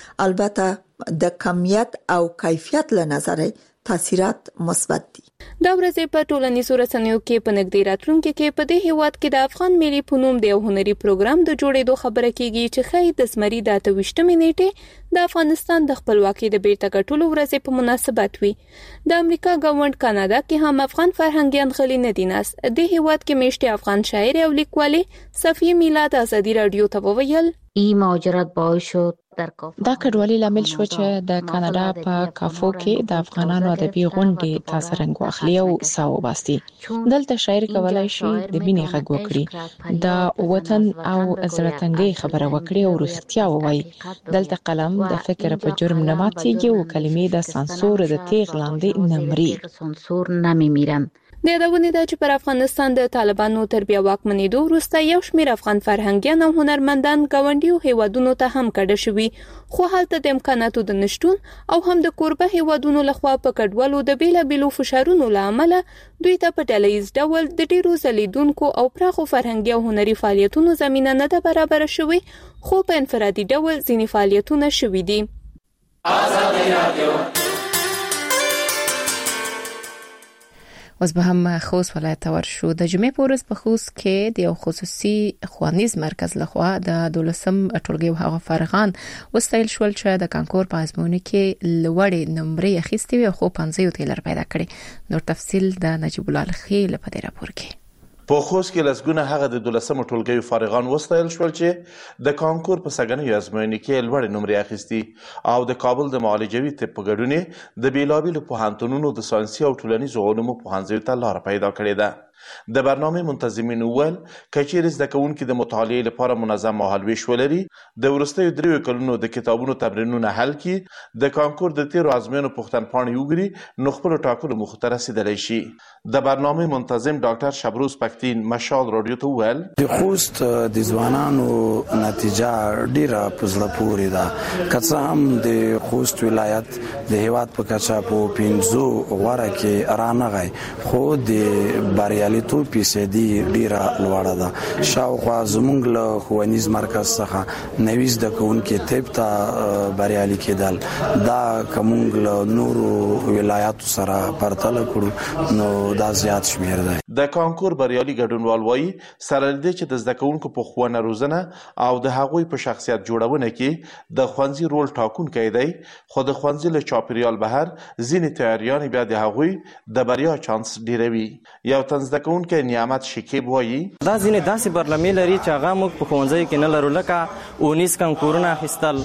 [SPEAKER 3] البته د کمیت او کیفیت له نظره تاثیرات مثبت دي.
[SPEAKER 9] دا ورځې په ټولنیزو رسنیو کې په نږدې راتلونکي کې په دې هیواد کې د افغان ملي په نوم د یو هنري پروګرام د جوړېدو خبره کیږي چې ښایي د زمري د 28 نیټې د افغانستان د خپلواکۍ د بیرته ګټلو ورځې په مناسبت وي. د امریکا ګاونډ کاناډا کې هم افغان فرهنګيان غلي نه دي ناست. د هیواد کې میشتي افغان شاعر او لیکوالې صفیه میلاد ازادي رادیو ته وویل
[SPEAKER 14] این مهاجرت باعث شد
[SPEAKER 1] دا کډوالي لامل شو چې د کاناډا په کافو کې د افغانانو ادبي غونډې تاسو رنګ واخلي او ساو باسي. دلته شاعر کولای شي د بینې غږ وکړي، د وطن او زړه خبره وکړي او رښتیا ووایي. دلته قلم د فکر په جرم نه ماتيږي او کلمې د سانسور د تیغ لاندې نه مري.
[SPEAKER 14] سانسور نمیمیرن.
[SPEAKER 9] د یادونه ده چې پر افغانستان د طالبانو تر بیا واکمنېدو وروسته یو شمېر افغان فرهنګيان او هنرمندان ګاونډیو هیوادونو ته هم کډه شوي، خو هلته د امکاناتو د نشټون او هم د کوربه هیوادونو لخوا په کډوالو د بیلابیلو فشارونو له امله دوی ته په ډلهییز ډول د ډیرو ځلیدونکو او پراخو فرهنګي او هنري فعالیتونو زمینه نه ده برابره شوې، خو په انفرادي ډول ځینې فعالیتونه شوي دي.
[SPEAKER 1] آزادي رادیو اوس به هم خوست ولایت ته ورشو. د جمعې په ورځ په خوست کې د یو خصوصي ښوونیز مرکز لخوا د 12م ټولګي هغه فارغان وستایل شول چې د کانکور په ازموینه کې لوړې نمرې اخیستې وي خو 50 تیلر پیدا کړي. نور تفصیل د نجیب الله الخیل په دې راپور کې.
[SPEAKER 15] په خوست کې لسګونه هغه د 12م ټولګي فارغان وستایل شول چې د کانکور په سګنې ازموینې کې لوړې نمرې اخیستي او د کابل د معالجوي طب په ګډون د بیلابیلو پوهنتونونو د ساینسي او ټولنیزو علومو پوهنځیو ته لار پیدا کړې ده. د برنامه منتظمین وویل کچېرې زده کوونکي د مطالعې لپاره منظم مهالویش ولري، د وروستیو 3 کلونو د کتابونو تمرینونه حل کړي، د کانکور د تیرو ازموینو پوښتنپاڼې وګوري، نو خپلو ټاکلو موخو ته رسیدلی شي. د برنامه منتظم ډاکټر شبروز پښتين مشال رادیو ته وویل
[SPEAKER 16] د خوست د ځوانانو نتیجه ډیره په زړه پورې ده. که څه هم د خوست ولایت د هیواد په کچه په 50 غوره کې رانغی، خو د بریالیتوب فیصدي ډیره لوړه ده. شاوخوا زموږ له ښوونیز مرکز څخه 90 زده کوونکي طب ته بریالي کېدل. دا که موږ له نورو ولایاتو سره پرتله کړو نو دا زیات شمیر دی.
[SPEAKER 15] د کانکور بریالي ګډونوال وایي سره لدې چې د زده کوونکو په ښوونه روزنه او د هغوی په شخصیت جوړونه کې د ښوونځي رول ټاکونکی دی، خو د ښوونځي له چاپیریال بهر ځینې تیاریانې بیا د هغوی د بریا چانس ډیروي. یو تن زده کوونکی نعمت شکیب وایي
[SPEAKER 17] دا ځینې داسې برنامې لري چې هغه موږ په ښوونځیو کې نه لرو، لکه 19 کانکورونه اخیستل،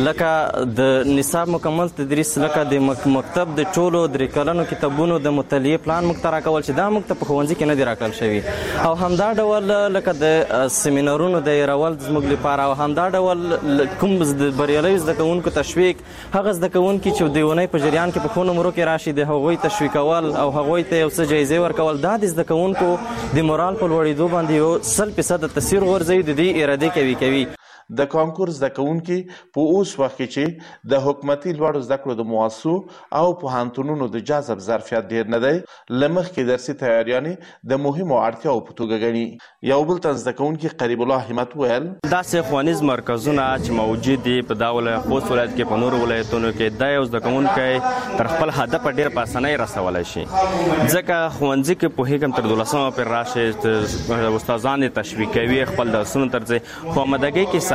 [SPEAKER 17] لکه د نصاب مکمل تدریس، لکه د مکتب د ټولو 3 کلنو کتابونو د مطالعې پلان موږ ته راکول چې دا موږ ته په ښوونځي کې نه دی راکړل شوي، او همدا ډول لکه د سیمینارونو د ایرول زموږ لپاره، او همدا ډول کوم د بریالیو زده کوونکو تشویق، هغه زده کوونکي چې د اونۍ په جریان کې په ښو نمرو کې راشي د هغوی تشویقول او هغوی ته یو څه جایزې ورکول، دا د زده کوونکو د مورال په لوړېدو باندې یو 100% تاثیر غورځوي، د دې اراده کوي.
[SPEAKER 15] د کانکور زده کوونکي په اوس وخت کې چې د حکومتي لوړو زده کړو د مؤسسو او پوهنتونونو د جذب ظرفیت ډیر نه دی، له مخکې درسي تیاریانې د مهمو اړتیاو په توګه ګڼي. یو بل تن زده کوونکي قریب الله همت ویل
[SPEAKER 17] داسې ښوونیز مرکزونه چې موجود دي په دا خوست ولایت کې په نورو ولایتونو کې دا یو زده کوونکی تر خپل هدف ډیر په اسانۍ رسولی شي، ځکه ښوونځي کې پوهېږم تر 12مه پورې راشي، استادان یې تشویق کوي، خپل درسونه ترځي، خو آمادګۍ کې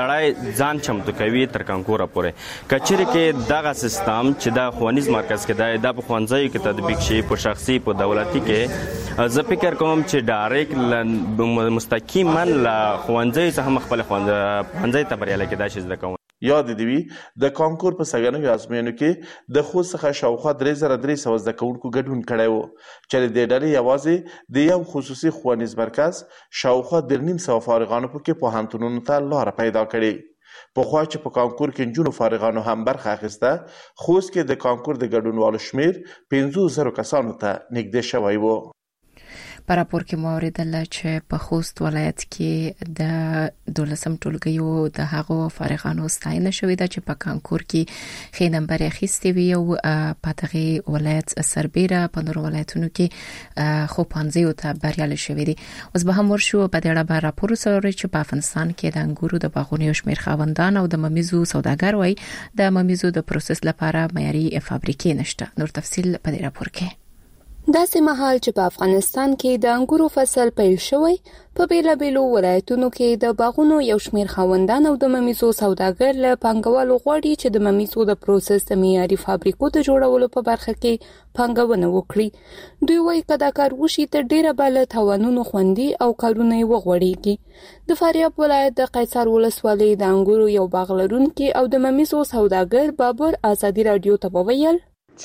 [SPEAKER 17] سړی ځان چمتو کوي تر کانکور پورې. کچېرې کې دغه سیستم چې د ښوونیز مرکز کې د ښوونځیو کې تطبیق شي په شخصي په دولتي کې، زه فکر کوم چې ډایرکټ مستقیما له ښوونځیو څخه خپل ښوونځي ته بریالی کېدای شي زده کوم.
[SPEAKER 15] یاد دی وی د کانکور په سګنیو ازموینو کې د خوست څخه شاوخوا 3300 زده کوونکو ګډون کړی وو چې د دې ډلې یوازې د یو خصوصي ښوونیز مرکز شاوخوا 250 فارغانو پکې پوهنتونونو ته لار پیدا کړې. پخوا چې په کانکور کې نجونو فارغانو هم برخه اخیسته، خوست کې د کانکور د ګډونوالو شمیر 500 کسانو ته نږدې شوی وو.
[SPEAKER 1] په راپور کې مو اوریدل چې په خوست ولایت کې د 12 ټولګیو د هغو فارغانو ستاینه شوې ده چې په کانکور کې ښه نمبر اخیستی وي او په دغه ولایت سربېره په نورو ولایتونو کې خو پانځیو ته بریالي شوې دي. اوس به هم ورشو په دې اړه راپور سره چې په افغانستان کې د انګورو د باغونو شمیر خاوندان او د ممیزو سوداګر وای د ممیزو د پروسس لپاره معیاري فابریکې نشته. نور تفصیل په دې راپور کې.
[SPEAKER 18] داسې مهال چې په افغانستان کې د انګورو فصل پیل شوی، په بیلابیلو ولایتونو کې د باغونو یو شمیر خاوندان او د ممیزو سوداګر له پانګوالو غواړي چې د ممیزو د پروسس د معیاري فابریکو د جوړولو په برخه کې پانګونه وکړي. دوی وايي که دا کار وشي تر ډیره به له تاوانونو خوندي او کارونه یې وغوړېږي. د فاریاب ولایت د قیصر ولسوالۍ د انګورو یو باغ لرونکي او د ممیزو سوداګر بابر ازادي رادیو ته وویل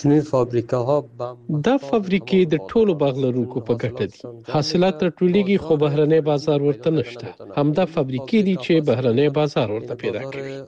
[SPEAKER 12] دا فابریکې د ټولو باغ لرونکو په ګټه دي. حاصلات راټولېږي خو بهرنی بازار ورته نشته. همدا فابریکې دي چې بهرنی بازار ورته پیدا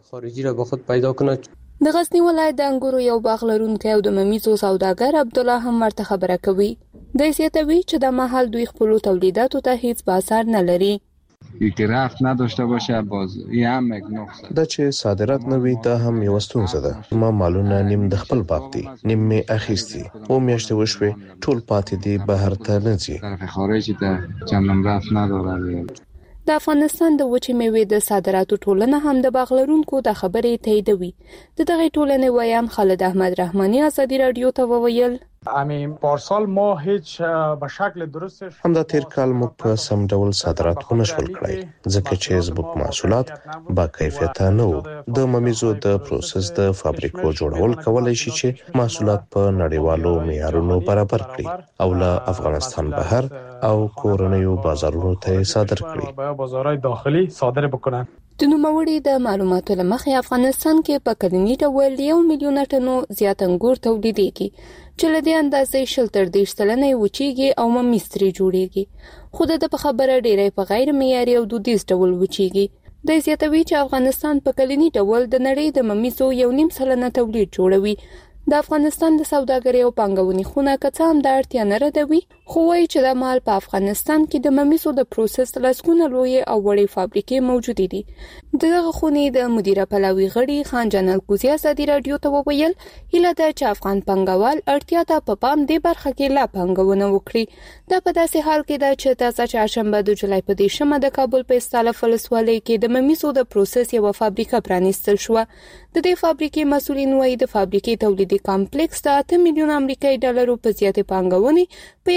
[SPEAKER 12] کوي.
[SPEAKER 18] د غزنی ولایت د انګورو یو باغ لرونکی او د ممیزو سوداګر عبدالله هم ورته خبره کوي. د زیاتوي چې د محل دوی خپل تولیداتو ته هیڅ بازار نه لري.
[SPEAKER 19] یکی رفت نداشته باشه باز هم یک نقص
[SPEAKER 20] دا چې صادرات نه وي دا هم یو ستونزه ده. ما مالونه نیم د خپل باغ دي، نیم می اخیستي او میاشتې وشوي ټول پاتې دي بهر ته نه ځي.
[SPEAKER 19] طرف خارجي ته چندان رفت نداره.
[SPEAKER 18] د افغانستان د وچې میوې د صادراتو ټولنه هم د باغ لرونکو د خبرې تاییدوي. د دغه ټولنې ویان خالد احمد رحماني ازادي رادیو ته وویل
[SPEAKER 21] پارسال ما هیچ به شکل درستش
[SPEAKER 20] همدا تیر کال موږ په سم ډول صادرات ونشول کړای ځکه چې زموږ محصولات با کیفیت نه وو. د ممیزو د پروسس د فابریکو جوړول کولای شي چې محصولات په نړیوالو معیارونو برابر کړي او له افغانستان بهر او کورنیو بازارونو ته صادر کړي.
[SPEAKER 21] په بازارهای داخلي صادر بکنن.
[SPEAKER 18] د نوموړي د معلوماتو لمخې افغانستان کې په کلني ډول 1 میلیون ټنو زیات انګور تولیدېږي چې له دې اندازې 30 سلنه وچیږي او ممیز ترې جوړیږي. خو د په خبره ډیری په غیر معیاري او دودیز ډول وچیږي. د زیاتوي چې افغانستان په کلني ډول د نړۍ د ممیزو 1.5 سلنه تولید جوړوي. د افغانستان د سوداګرۍ او پانګونې خونه کڅ هم د اړتیا نه ردوي، خو وايي چې د مال په افغانستان کې د ممیزو د پروسس لسګونه لوی او وړې فابریکې موجودې دي. دغه خونې د مدیره پلاوي غړي خان جنرال کوزي ازادي رادیو ته وویل هیله ده چې افغان پانګوال اړتیا ته په پام دې برخه کې لا پانګونه وکړي. دا په داسې حال کې ده چې تازه چهارشنبه د جولای په 10مه د کابل په استالف ولسوالۍ کې د ممیزو د پروسس یو فابریکه پرانیستل شو. د دې فابریکې مسؤلین وايي د فابریکې تولیدي کمپلیکس د 8 میلیون امریکایي ډالرو په زیاتې پانګونې په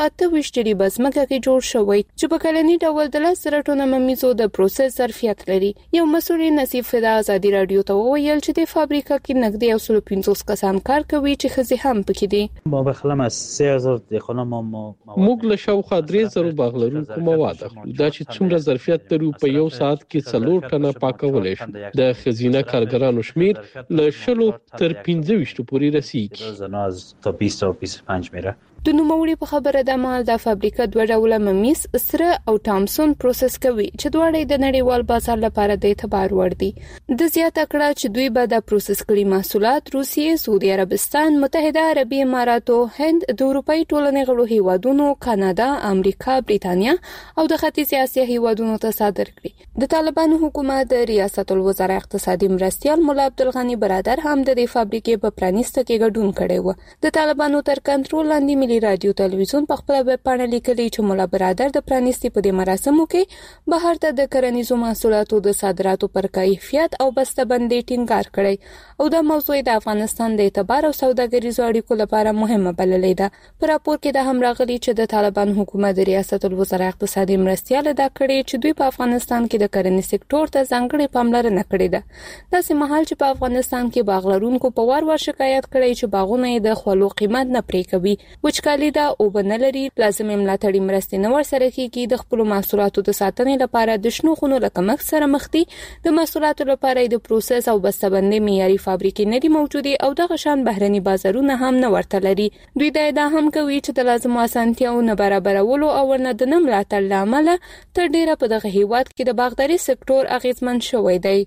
[SPEAKER 18] 128 بزمکه کې جوړ شوی چې په کلني ډول د 10 ټنو ممیزو د پروسس ظرفیت لري. یو مسؤل نصیب فدا ازادي رادیو ته وویل چې د فابریکه کې نږدې 150 کسان کار کوي چې ښځې هم پکې دي.
[SPEAKER 22] ما بخلم از 3000 د خانم
[SPEAKER 12] موږ له شاوخوا 3000 باغ لرونکو مواد اخلو. دا چې څومره ظرفیت لري په یو ساعت کې 4 ټنه پاکولای شو. د خزینه کارګرانو شمیر له 20 تر 25 پورې رسیږي.
[SPEAKER 22] زنا از تا 20 تا 25 میره.
[SPEAKER 18] د نوموړي په خبره د مال د فابریکه دوه ډوله ممیز سره او تامسون پروسس کوي چې دواړه د نړیوال بازار لپاره د اعتبار وړ دي. د زیاته کړه چې دوی به د پروسس کړي محصولات روسیې، سعودي عربستان، متحده عربي اماراتو، هند، د اروپאי ټولنې غړو هیوادونو، کاناډا، امریکا، بریتانیا او د ختیځ اسیا هیوادونو ته صادر کړي. د طالبانو حکومت د ریاست الوزرا اقتصادي مرستیال مولا عبدالغنی برادر هم د دې فابریکې په پرانیسته کې ګډون کړی و. د طالبانو تر کنټرول لاندې ملي رادیو تلویزیون په خپل ویب پاڼه لیکلي چې مولا برادر د پرانیستي په دې مراسمو کې بهر ته د کرنیزو محصولاتو د صادراتو پر کیفیت او بسته‌بندۍ ټینګار کړی او دا موضوع د افغانستان د اعتبار او سوداګریزو اړیکو لپاره مهمه بللې ده. په راپور کې د هم راغلي چې د طالبان حکومت د ریاست الوزرا اقتصادي مرستیال ادا کړي چې دوی په افغانستان کې د کرنې سکتور ته ځانګړې پاملرنه کړې ده. داسې مهال چې په افغانستان کې باغ لرونکو په وار شکایت کړي چې باغونه یې د خولو قیمت نه پرې کوي، وچکالي ده او بنه لري، لازم ملاتړي مرستې نه ورسره کیږي، د خپل محصولاتو د ساتنې لپاره د شنو خونو له کمښت سره مخ دي، د محصولاتو لپاره د پروسس او بسته‌بندۍ معیاري فابریکې نه دي موجودي او دغه شان بهرني بازارونه هم نه ورته لري. دوی دا ادعا هم کوي چې د لازم اسانتیاو نه برابرولو او نه د نه ملاتړ لامل تر ډیره په دغه هیواد کې د باغداري سکتور اغیزمن شوی دی.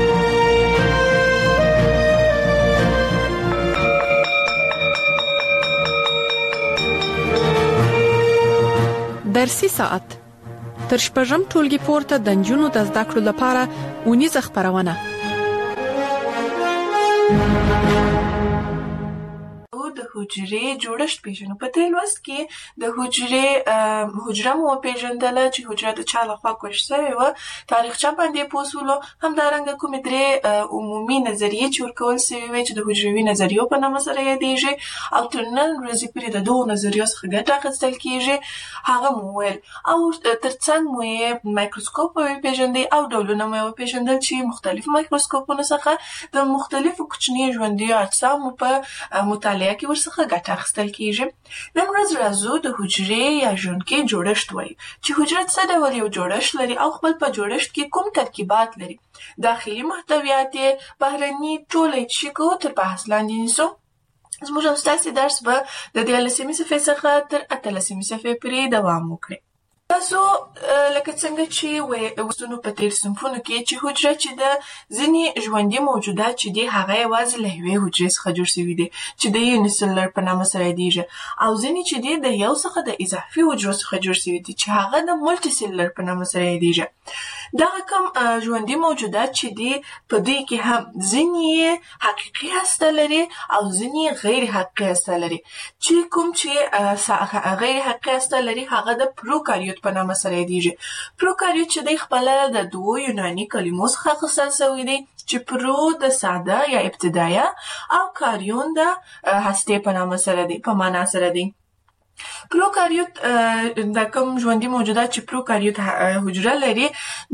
[SPEAKER 5] درسي ساعت تر شپږم ټولګي پورته د نجونو د زده کړو لپاره اونیزه خبرونه.
[SPEAKER 6] د حجرې جوړښت پیژنو. په دې لوست کې د حجره مو پیژندل چې حجره د چا لخوا کوښښ شوی و، تاریخچه باندې پوسولو، همدارنګه کومې درې عمومي نظریې چې ورکول شوی وي چې د حجروي نظریو په نامه سره یادېږي او تر نن ورځې پورې د دغو نظریو څخه ګټه اخیستل کیږي، هغه مو وویل. او ترڅنګ مو یې مایکروسکوپ وپیژندئ او ډولونه مو وپیژندل چې مختلفو مایکروسکوپونو څخه د مختلفو کوچنیو ژوندیو اجسامو په مطالعه کې ورڅخه ګټه اخیستل کیږي. نن ورځ راځو د حجرې یا ژوندکې جوړښت وایو چې حجره څه ډول یو جوړښت لري او خپل په جوړښت کې کوم ترکیبات لري، داخلي محتویات یې، بهرني، ټول یې چې کوو تر بحث لاندې نیسو. زموږ او ستاسې درس به د 13مې صفحې څخه تر 18مې صفحې پورې دوام وکړي. تاسو لکه څنګه چې وستونو په تیر صنفونو کې چې حجره چې د ځینې ژوندي موجودات چې دي هغه یوازې له یوې حجرې څخه جوړ شوي دي چې د یونیسلر په نامه سره یادېږي، او ځینې چې دي د یو څخه د اضافي حجرو څخه جوړ شوي دي چې هغه د ملټي سیلولر په نامه سره یادېږي. دغه کوم ژوندي موجودات چې دي په دوی کې هم ځینې حقیقي هسته لري او ځینې غیر حقیقي هسته لري. چې کوم چې غیر حقیقي هسته لري هغه د پروکاریوت په نامه سره یادېږي. پروکاریوت چې دی خپله د دوو یوناني کلمو څخه اخیستل شوی دی چې پرو د ساده یا ابتدایه او کاریون د هستې په نامه سره دی، په معنا سره دی. پروکاریوت د کوم ژوندي موجودات چې پروکاریوت حجره لري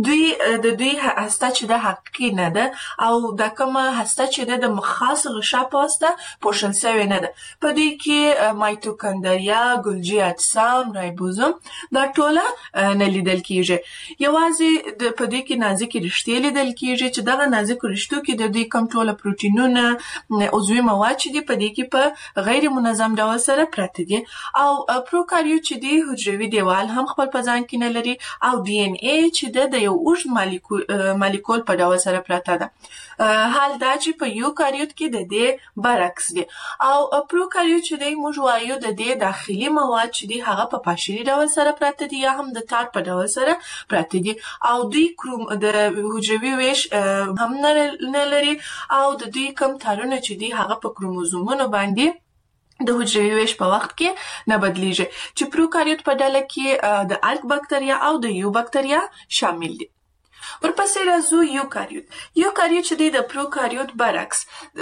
[SPEAKER 6] د دوی هسته چې د حقیقي نه ده او د کومه هسته چې د خاص غشا په واسطه پوښل شوې نه ده. په دې کې مایتوکاندریا، ګولجي اجسام، رایبوزوم دا ټوله نه لیدل کیږي. یوازې په دې کې نازکې رشتې لیدل کیږي چې دغه نازکو رشتو کې د دوی کوم ټوله پروټینونه، عضوي مواد چې دي په دې کې په غیر منظم ډول سره پراته دي. او پروکاریوت چې دی حجروي دیوال هم خپل په ځان کې نه لري او ډي ان اي چې د یو اوږد مالیکول په ډول سره پراته ده. حال دا چې په یوکاریوت کې د دې برعکس دی. او پروکاریوت چې دی موږ وایو د دې داخلي مواد چې دی هغه په پاشلي ډول سره پراته دي یا هم د تار په ډول سره پراته دي او دوی د حجروي ویش هم نه لري او د دوی کوم تارونه چې دی هغه په کروموزومونو باندې د حجروي ویش په وخت کې نه بدلیږي. چې پروکاریوت په ډله کې د الک بکتریا او د یو بکتریا شامل دي. ورپسې راځو یوکاریوت. یوکاریوت چې دی د پروکاریوت برعکس،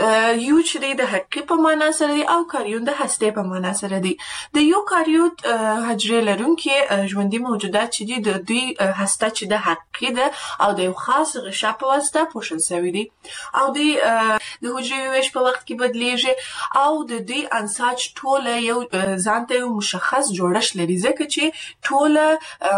[SPEAKER 6] یو چې دی د حقیقي په معنا سره دی او کاریون د هستې په معنا سره دی. د یوکاریوت حجرې لرونکي ژوندي موجودات چې دی د دوی هسته چې د حقیقي ده او د یو خاص غشا په واسطه پوښل شوي دي او دوی د حجروي ویش په وخت کې بدلیږي او د دوی انساج ټوله یو ځانته یو مشخص جوړښت لري، ځکه چې ټوله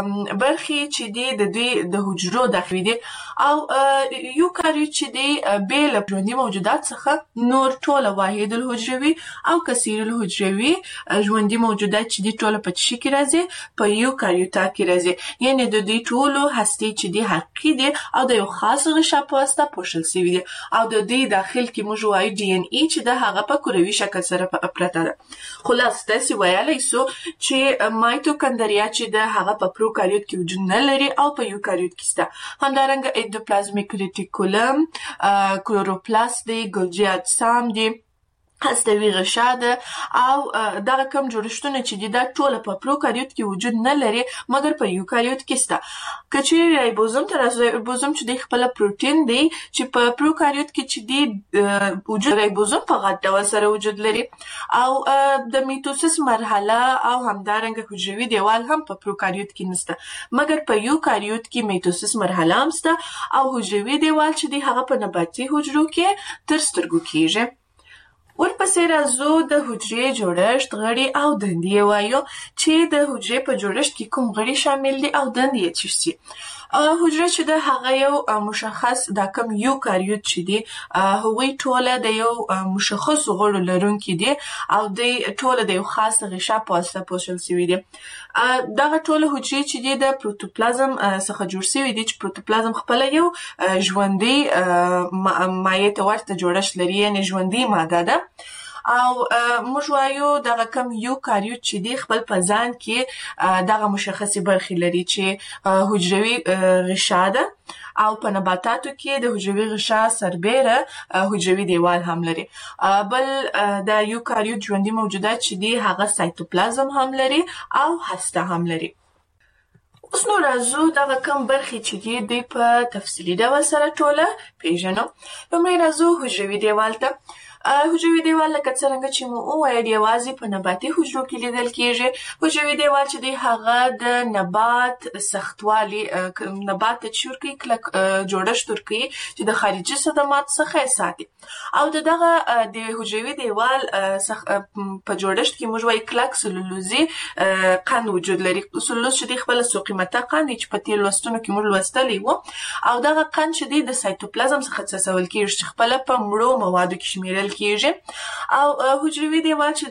[SPEAKER 6] برخې چې دی د دوی د حجرو داخلي دي. او یوکاریوت چې دی بې له ژوندي موجودات څخه نور ټوله واحد الحجروي او کثیر الحجروي ژوندي موجودات چې دی ټوله په چی کې راځي، په یوکاریوتا کې راځي. یعنی د دوی ټولو هستې چې دی حقیقي دي او د یو خاص غشا په واسطه پوښل شوي دي او د دوی داخل کې موږ وایو ډي ان ای چې د هغه په کروي شکل سره پرته ده. خلاص تاسې ویلی سو چې مایتوکاندریا چې د هغه په پروکاریوت کې وجود نه لري او په یوکاریوت کې شته. همدارنګه اندوپلازمیک ریټیکولم، کلوروپلاست دی، ګولجي اجسام دی هستوي غشا ده او دغه کم جوړښتونه چې دا ټول په پروکاریوت کې وجود نه لري مګر په یوکاریوت کې شته. کچې رایبوزوم رایبوزوم چې د خپل پروتین دی چې په پروکاریوت کې چې دی وجود رایبوزوم په غټ ډول سره وجود لري او د میټوسیس مرحله او همدارنګه حجروي دیوال هم په پروکاریوت کې نشته مګر په یوکاریوت کې میټوسیس مرحله هم شته او حجروي دیوال چې دی هغه په نباتي حجرو کې تر سترګو کېږي. ورپسې راځو د حجرې جوړښت غړي او دندې وایو چې د حجرې په جوړښت کې کوم غړي شامل دي او دندې یې څه دي. حجره چې د هغه یو مشخص دا کوم یوکاریوت چې دی هغوی ټوله د یو مشخص غړو لرونکي دي او د ټوله د یو خاص غشا په واسطه پوښل شوی دي. دغه ټوله حجرې چې دی د پروتوپلازم څخه جوړ شوی دي چې پروتوپلازم خپل یو ژوندۍ مایع ته ورته جوړښت لري یعنی ژوندۍ ماده ده او موږ وایو دغه کم یوکاریوت چې دی خپل په ځان کې دغه مشخصي برخې لري چې حجروي غشا ده او په نباتاتو کې د حجروي غشا سربېره حجروي دیوال هم لري. بل د یوکاریوت ژوندي موجودات چې دی هغه سایتوپلازم هم لري او هسته هم لري. اوس نو راځو دغه کم برخې چې دی دوی په تفصیلي ډول سره ټوله پیژنو. لومړی راځو حجروي دیوال ته. حجروي دیوال لکه څرنګه چې مو وویل یوازې په نباتي حجرو کې لیدل کېږي. حجروي دیوال چې دی هغه د نبات سختوالي نبات ته چې ورکوي کلک جوړښت ورکوي چې د خارجي صدمات څخه یې ساتي او دغه د حجروي دیوال په جوړښت کې موږ وایي کلک سلولوزي قند وجود لري. سلولوز چې دی خپل سوقیمته قند چې په تیر لوستونو کې موږ لوستلی وو او دغه قند چې دی د سایتوپلازم څخه څڅول کېږي چې خپل په مړو موادو کې شمیرل کېږي او حجروي دیوال چې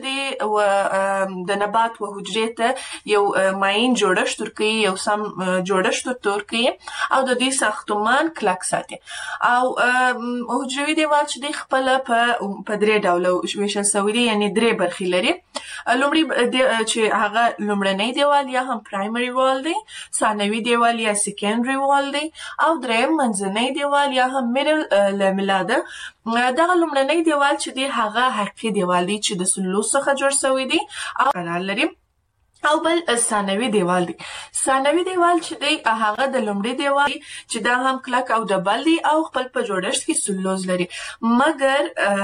[SPEAKER 6] دی د نبات و حجرې ته یو ماین جوړښت ورکوي یو سم جوړښت ورته ورکوي او د دې ساختمان کلک ساتي او حجروي دیوال چې دی خپل په درې ډوله ویشل شوی دی یعنی درې برخې لري. لومړی چې هغه لومړنی دیوال یا هم پرایمري وال دی، ثانوي دیوال یا سیکنډري وال دی او دریم منځنی دیوال یا هم میډل لاملا ده. دغه لومړنی دیوال چې دی هغه حقیقي دیوال دی چې د سلولوز څخه جوړ شوی دی او قرار لري او بل ثانوي دیوال دی. ثانوي دیوال چې دی هغه د لومړي دیوال دی چې دا هم کلک او ډبل دی او خپل په جوړښت کې سلولوز لري مګر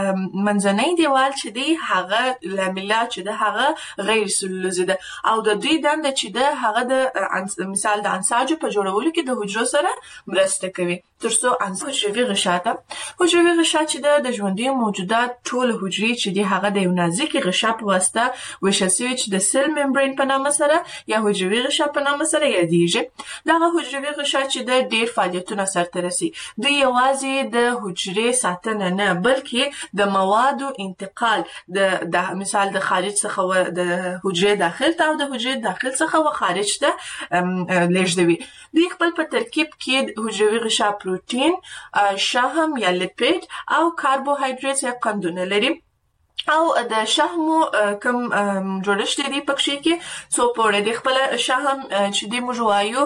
[SPEAKER 6] منځنی دیوال چې دی هغه لاملا چې دی هغه غیر سلولوزي ده او د دوی دنده چې دی هغه د مثال د انساجو په جوړولو کې د حجرو سره مرسته کوي ترڅو حجروي غشا ته حجروي غشا چې د ژوندي موجودات ټول حجرې چې دی هغه د یو نازکي غشا په واسطه ویشل شوي چې د سیل ممبرین په نامه سره یا حجروي غشا په نامه سره یادیږي. دغه حجروي غشا چې د ډیر فعالیتونه سرته رسي دوی یوازې د حجرې ساتنه نه بلکې د موادو انتقال د مثال د خارج څخه د حجرې داخل ته او د حجرې داخل څخه و خارج ته لېږدوي. دوی خپل په ترکیب کې حجروي غشا پروتین، شحم یا لیپید او کاربوهایډریټ یا قندونه لري او د شحمو کم جوړښت دی پکې کې څو پوره دی. خپل شحم چې دی موږ وایو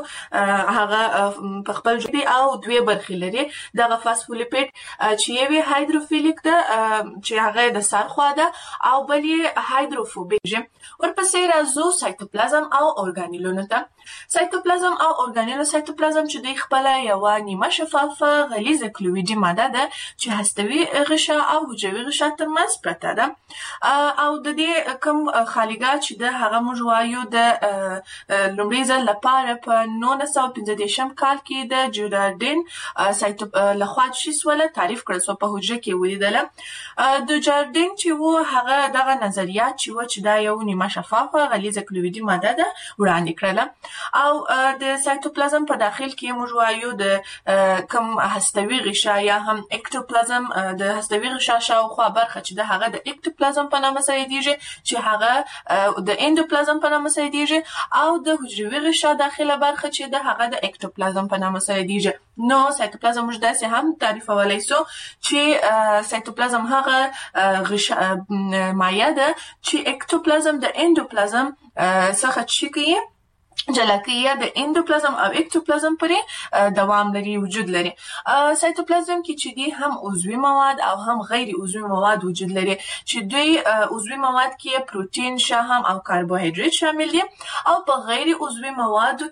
[SPEAKER 6] هغه په خپل جوړ دی او دوه برخې لري. دغه فاسفولیپید چې یوه هایدروفیلیک ده چې هغه د سر خوا ده او بل یې هایدروفوبیک. ورپسې راځو سایتوپلازم او اورګانیلونو ته. سایتوپلازم او اورګانیلو سایتوپلازم چې دی خپل یو نیمه شفافه غلیظه کلویدي ماده ده چې هستوي غشا او حجروي غشا ترمنځ پرته ده او د دې کوم خالیګات چې د هغه موږ وایو د لومړي ځل لپاره په 1915 کال کې د جوردین لخوا شیسوله تعریف کړل سو په حجره کې ولیدله. د جوردین چې وو هغه دغه نظریات چې دا یو نیمه شفافه غلیظه کلویدي ماده ده وړاندې کړله او د سایتوپلازم په داخل کې موږ وایو د کوم هستوي غشا یا هم اکتوپلازم د هستوي غشا شاوخوا برخه چې د هغه د اکتوپلازم په نامه سره یادیږي چې هغه د اندوپلازم په نامه سره یادیږي او د حجروي غشا داخله برخه چې د هغه د اکتوپلازم په نامه سره یادیږي. نو سایتوپلازم موږ داسې هم تعریفولای شو چې سایتوپلازم هغه غشا مایع ده چې اکتوپلازم د اندوپلازم څخه چې کوي جلا کوي یا د اندوپلازم او اکتوپلازم پرې دوام لري وجود لري. سایتوپلازم کې چې دي هم عضوي مواد او هم غیر عضوي مواد وجود لري چې دوی عضوي مواد کې پروتین، شحم او کاربوهایډریټ شامل دي او په غیر عضوي موادو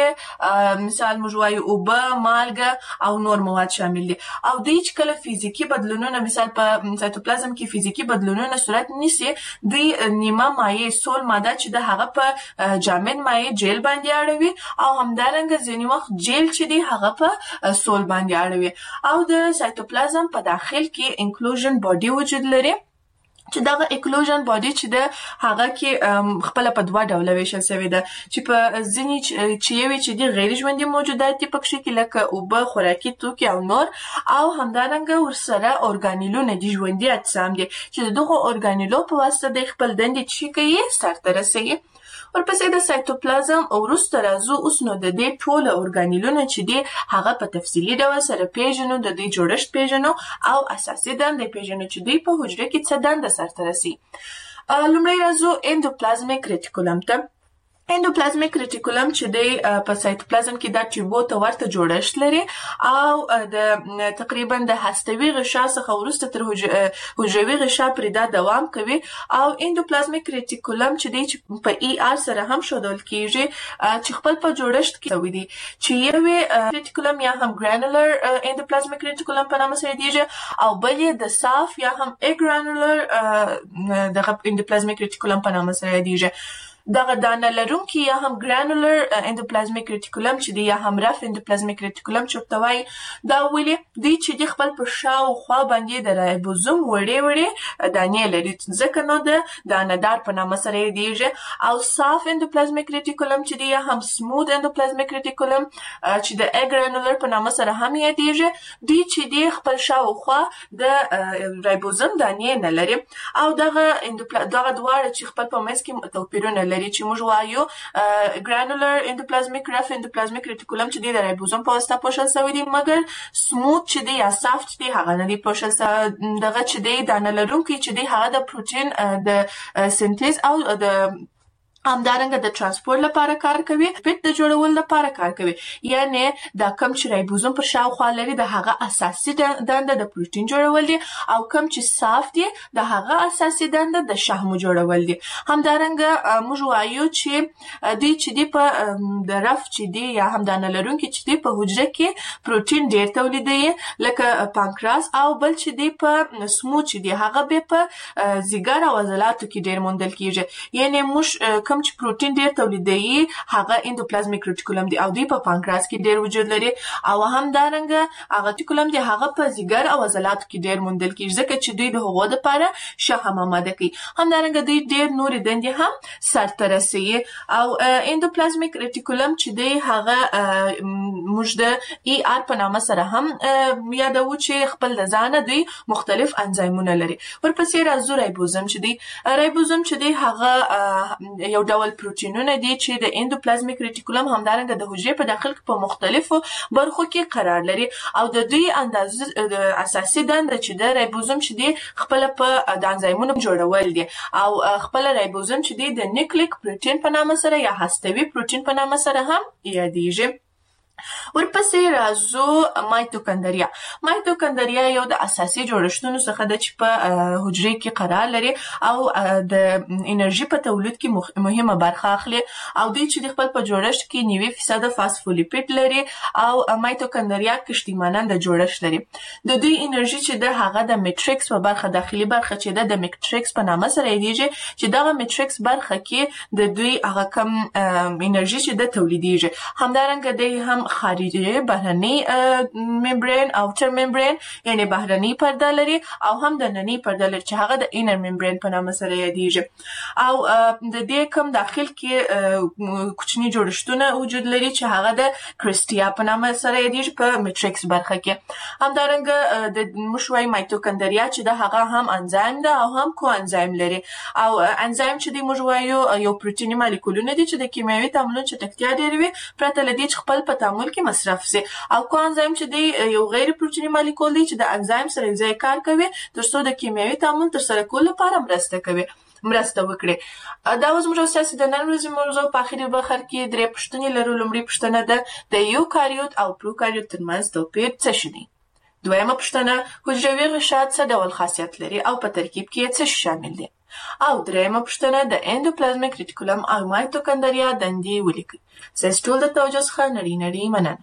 [SPEAKER 6] کې مثال موږ وایو اوبه، مالګه او نور مواد شامل دي او دوی چې کله فزیکی بدلونونه مثال په سایتوپلازم کې فزیکی بدلونونه صورت نیسي دوی نیمه مایع سول ماده چې د هغه په جامد مایع جیل باندې اړوي او همدارنګه ځینې وخت جیل چې دی هغه په سول باندې اړوي او د سایتوپلازم په داخل کې انکلوژن باډي وجود لري چې دغه انکلوژن باډي چې د هغه کې خپل په دوه ډوله ویشل شوی ده چې په ځینې چې یوي چې دی غیر ژوندي موجودات دي پکې کې لکه اوبه، خوراکي توکي او نور او همدارنګه ورسره اورګانیلونه دي ژوندي اجسام دي چې دغه اورګانیلو په واسطه د خپل دندې چې کوي سرته رسوي. ورپسې د سایتوپلازم او وروسته راځو اوس نو د دې ټول اورګانیلونه چې دي هغه په تفصیلي ډول سره پیژنو، د دې جوړښت پیژنو او اساسي دندې پیژنو چې دوی په حجره کې څه دنده سرته رسي. لومړی راځو اندوپلازمیک ریټیکولم ته. اندوپلازمیک ریټیکولم چې دی په سایتوپلازم کې د ټیوبو ته ورته جوړښت لري او د تقریبا د هستوي غشا څخه وروسته تر حجروي غشا پرې دا دوام کوي او اندوپلازمیک ریټیکولم چې دی په ای آر سره هم ښودل کیږي چې خپل په جوړښت کې وي دي چې یوې ریټیکولم یا هم ګرانولر اندوپلازمیک ریټیکولم په نامه سره دیږي او بل یې د صاف یا هم اګرانولر د اندوپلازمیک ریټیکولم په نامه سره دیږي. دغه دانه لرونکي یا هم ګرانولر اندوپلازمیک ریټیکولم چې دی یا هم رف اندوپلازمیک ریټیکولم چې ورته وایي دا ولې دی چې د خپل په شاوخوا باندې د رایبوزوم وړې دانې لري ځکه نو د دانهدار په نامه سره یادیږي او صاف اندوپلازمیک ریټیکولم چې دی یا هم سموث اندوپلازمیک ریټیکولم چې د اګرانولر په نامه سره هم یادیږي دی چې دی خپل شاوخوا د رایبوزوم دانې نه لري او دغه دواړه چې خپل په منځ کې توپیرونه لري چې موږ وایو ګرانولر اندوپلازمیک رف اندوپلازمیک ریټیکولم چې د رایبوزوم په واسطه پوښل شوی دی مګر سموث چې دی یا صاف چې دی هغه نه دی پوښل شوی دغه چې دی دانه لرونکي چې دی هغه د پروتین د سنتیز او د همدارنګه د ترانسپورت لپاره کار کوي، پیټ د جوړول لپاره کار کوي، یعنی دا کم چې رایبوزوم پر شاوخوا لري د هغه اساسي دنده د پروتین جوړول دي او کم چې صاف دي د هغه اساسي دنده د شحمو جوړول دي. همدارنګه موږ وایو چې دوی چې دی په د رف چې دی یا هم دانه لرونکي چې دی په حجره کې پروتین ډیر تولیدوي لکه پانکراس او بل چې دی په سمو چې دی هغه به په ځیګر او عضلاتو کې ډیر موندل کیږي، یعنی موږ کوم چې پروتین ډیر تولیدوي هغه اندوپلازمیک ریټیکولم دی او دوی په پانکراس کې ډیر وجود لري او همدارنګه هغه ریټیکولم دی هغه په ځیګر او عضلاتو کې ډیر موندل کیږي ځکه چې دوی د هغو لپاره شحم آماده کوي. همدارنګه دوی ډیر نورې دندې هم سرته رسوي او اندوپلازمیک ریټیکولم چې دی هغه موږ د ای آر په نامه سره هم یادو چې خپل د ځانه دوی مختلف انزایمونه لري. ورپسې راځو رایبوزوم چې دی رایبوزوم چې دی هغه یو ډول پروتینونه دي چې د اندوپلازمیک ریټیکولم همدارنګه د حجرې په داخل کې په مختلفو برخو کې قرار لري او د دوی اندازه د اساسي دنده چې د رایبوزوم چې دی خپل په د انزایمونو جوړول دي او خپل رایبوزوم چې دی د نیوکلیک پروتین په نامه سره یا هستوي پروتین په نامه سره هم یادیږي. ورپسې راځو مایتوکندریا. مایتوکندریا یو د اساسي جوړښتونو څخه ده چې په حجرې کې قرار لري او د انرژي په تولید کې مهمه برخه اخلي او دوی چې د خپل په جوړښت کې 90% فاسفولیپید لري او مایتوکندریا کشتیماننده جوړښت لري. د دوی انرژي چې د هغه د میټریکس په برخه داخلي برخه چې د میټریکس په نامه سره یادیږي چې دغه میټریکس برخه کې د دوی هغه کم انرژي چې د تولیدیږي. همدارنګه د هم خارجي بهرني ممبرین اوټر ممبرین یعنی بهرني پرده لري او هم د ننني پرده لري چې هغه د انر ممبرین په نامه سره یادیږي او د دې کوم داخل کې کوچني جوړښتونه وجود لري چې هغه د کرسټیا په نامه سره یادیږي په میټریکس برخه کې. همدارنګه د مشوي مایتوکندریا چې د هغه هم انزایم ده او هم کو انزایم لري او انزایم چې د مجوایو یو پروتینی مالیکولونه دي چې د کیمیاوي تعاملونو چټکتیا ډیروي پرته لدی چې خپل په تعامل کې مصرف سي او کو انزایم چې دی یو غیر پروتینی مالیکول دی چې د انزایم سره ځای کار کوي ترڅو د کیمیاوي تعامل تر سره کول لپاره مرسته کوي. مرسته وکړي. دا اوس موږ تاسو د نن ورځې موضوع په اخري برخه کې درې پوښتنې لرو. لومړی پوښتنه ده د یوکاریوت او پروکاریوت ترمنځ توپیر څه شی دی؟ دویمه پوښتنه حجروي غشا څه ډول خاصیت لري او په ترکیب کې څه شامل دي؟ او دریمه پوښتنه د اندوپلازمیک ریټیکولم او مایټوکاندریا دندې ولیکئ. ستاسو ټول د توجه څخه نړۍ مننه.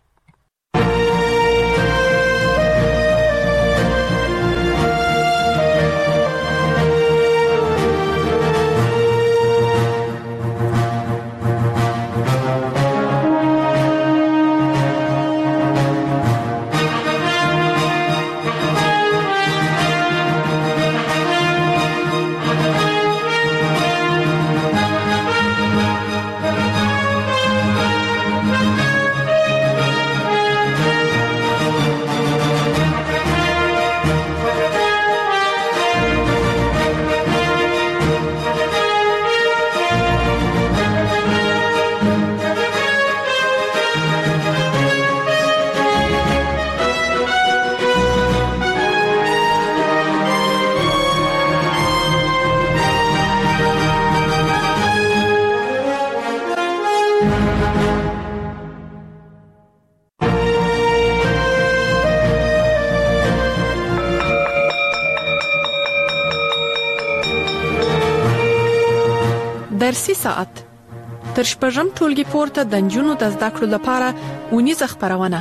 [SPEAKER 5] درسي ساعت تر شپږم ټولګي پورته د نجونو د زده کړو لپاره اونیزه خبرونه.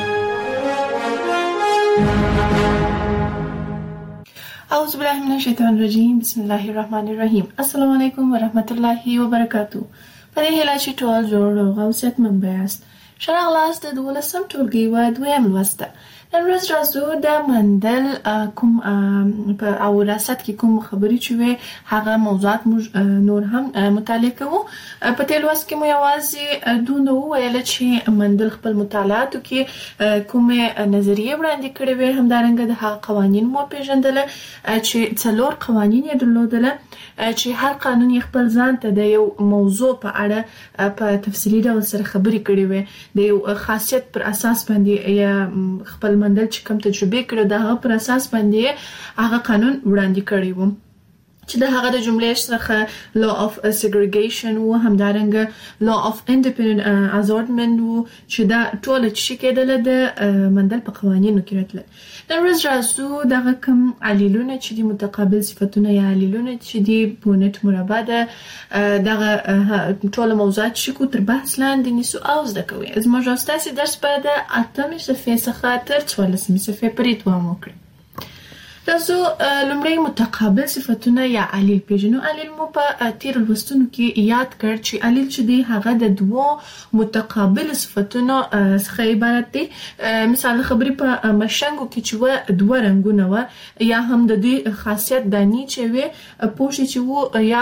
[SPEAKER 6] اعوذ بالله من الشیطان الرجیم. بسم الله الرحمن الرحیم. السلام علیکم و رحمت الله و برکاته. په دې هیله چې ټول جوړ او صحتمند یاست. ښه راغلاست د 12م ټولګي و دویم لوست. نن ورځ راځو د مندل کوم په او وراثت کې کوم خبرې چې وي هغه موضوعات موږ نور هم مطالعه کوو. په دې لوست کې مو یوازې دونه وویل چې مندل خپل مطالعاتو کې کومه نظریه وړاندې کړې وي، همدارنګه د هغه قوانین مو پیژندل چې 4 قوانین یې درلودل چې هر قانون یې خپل ځان ته د یو موضوع په اړه په تفصیلي ډول سره خبرې کړې وي، د یو خاصیت پر اساس باندې یا خپل مندل چې کوم تجربه کړو د هغه پر اساس باندې هغه قانون وړاندې کړی و چې د هغه د جملې څخه law of segregation و همدارنګه law of independent assortment و چې دا ټول چې کېدل د مندل په قوانینو کې راتل. نن ورځ راځو دغه کوم علیلونه چې د متقابل صفتونه یا علیلونه چې د بونټ مربع ده دغه ټول موضوعات چې کو تر بحث لاندې نیسو او زده کوي. زموږ استاد درس په د 8مې صفحې څخه تر 14مې صفحې پورې دوام وکړي. تاسو لومړی متقابل صفتونه یا علیل پیژنو. علیل مو په تیر لوستونو کې یاد کړ چې علیل چې دی هغه د دوه متقابل صفتونو څخه عبارت دی. مثال خبرې په مشنګو کې چې و دوه رنگونه و یا هم د دې خاصیت دانی چې و پوښي چې و یا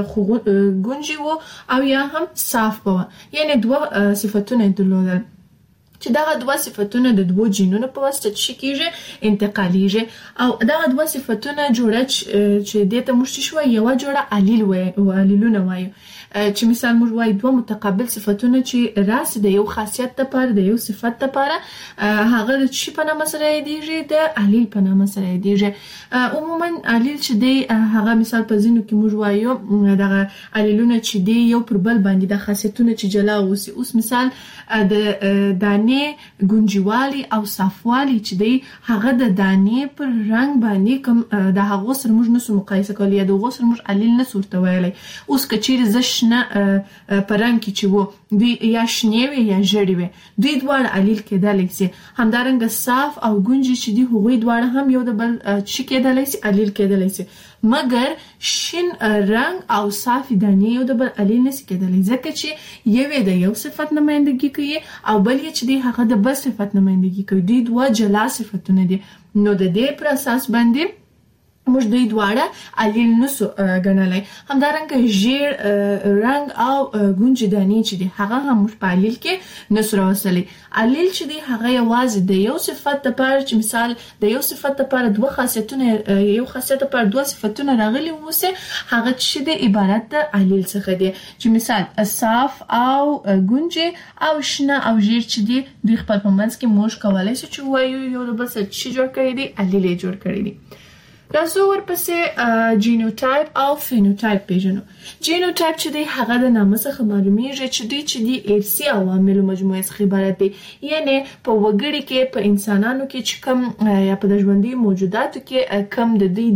[SPEAKER 6] غونجي و او یا هم صاف و، یعنی دوه صفتونه درلودل چې دا دوه صفتونه د دوه جینونو په واسطه چې کیږي انتقالیږي او دا دوه صفتونه جوړه چې دته مشت شو یو جوړه علیل وای او علیلونه وای چې مثال موږ وای دوه متقابل صفتونه چې راس د یو خاصیت لپاره د یو صفت لپاره هغه چې په نامه سره دیږي د علیل په نامه سره دیږي. عموما علیل چې دی هغه مثال په ځینو کې موږ وایو دغه علیلونه چې دی یو پر بل باندې د خاصیتونه چې جلا اوسي. اوس مثال د دانې ګونجوالي او صافوالي چې دی هغه د دانې پر رنگ باندې کوم د هغه سره موږ نسو مقایسه کولی یا د هغه سره موږ علیل نه صورت وایلی. اوس کچیر زشنه پرنګ کې چې وو دوی یا شنیوي یا ژړوي دوی دواړه علیل کېدلی سي. همدارنګه صاف او ګونجي چې دی هغوی دواړه هم یو د بل چې کېدلی سي علیل کېدلی سي، مګر شین رنگ او صاف دانې یو د بل علیل نشي کېدلی ځکه چې یو د یو صفت نمائندګي کوي او بل یې چې دی هغه د بل صفت نمائندګي کوي. دوی دوه جلا صفتونه دي. نو د دې پر اساس باندې موږ دوی دواړه علیل نسو ګڼلای. همدارنګه ژیړ رنگ او ګونجې دانې چې دی هغه هم موږ په علیل کې نسو راوستلی. علیل چې دی هغه یوازې د یو صفت لپاره چې مثال د یو صفت لپاره دوه خاصیتونه یو خاصیت لپاره دوه صفتونه راغلي ووسه هغه چې دی عبارت د علیل څخه دی چې مثال صاف او ګونجې او شنه او ژیړ چې دی دوی خپل په منځ کې موږ کولای شو چې وایو یو د بل څه چې جوړ کړی دی علیل جوړ کړی دی. راځو ورپسې جینوټایپ او فینوټایپ پیژنو. جینوټایپ چې دی هغه د نامه څخه معلومیږي چې دی ارثي عواملو مجموعه څخه عبارت دی، یعنی په وګړي کې په انسانانو کې چې کوم یا په د ژوندۍ موجوداتو کې کوم د دې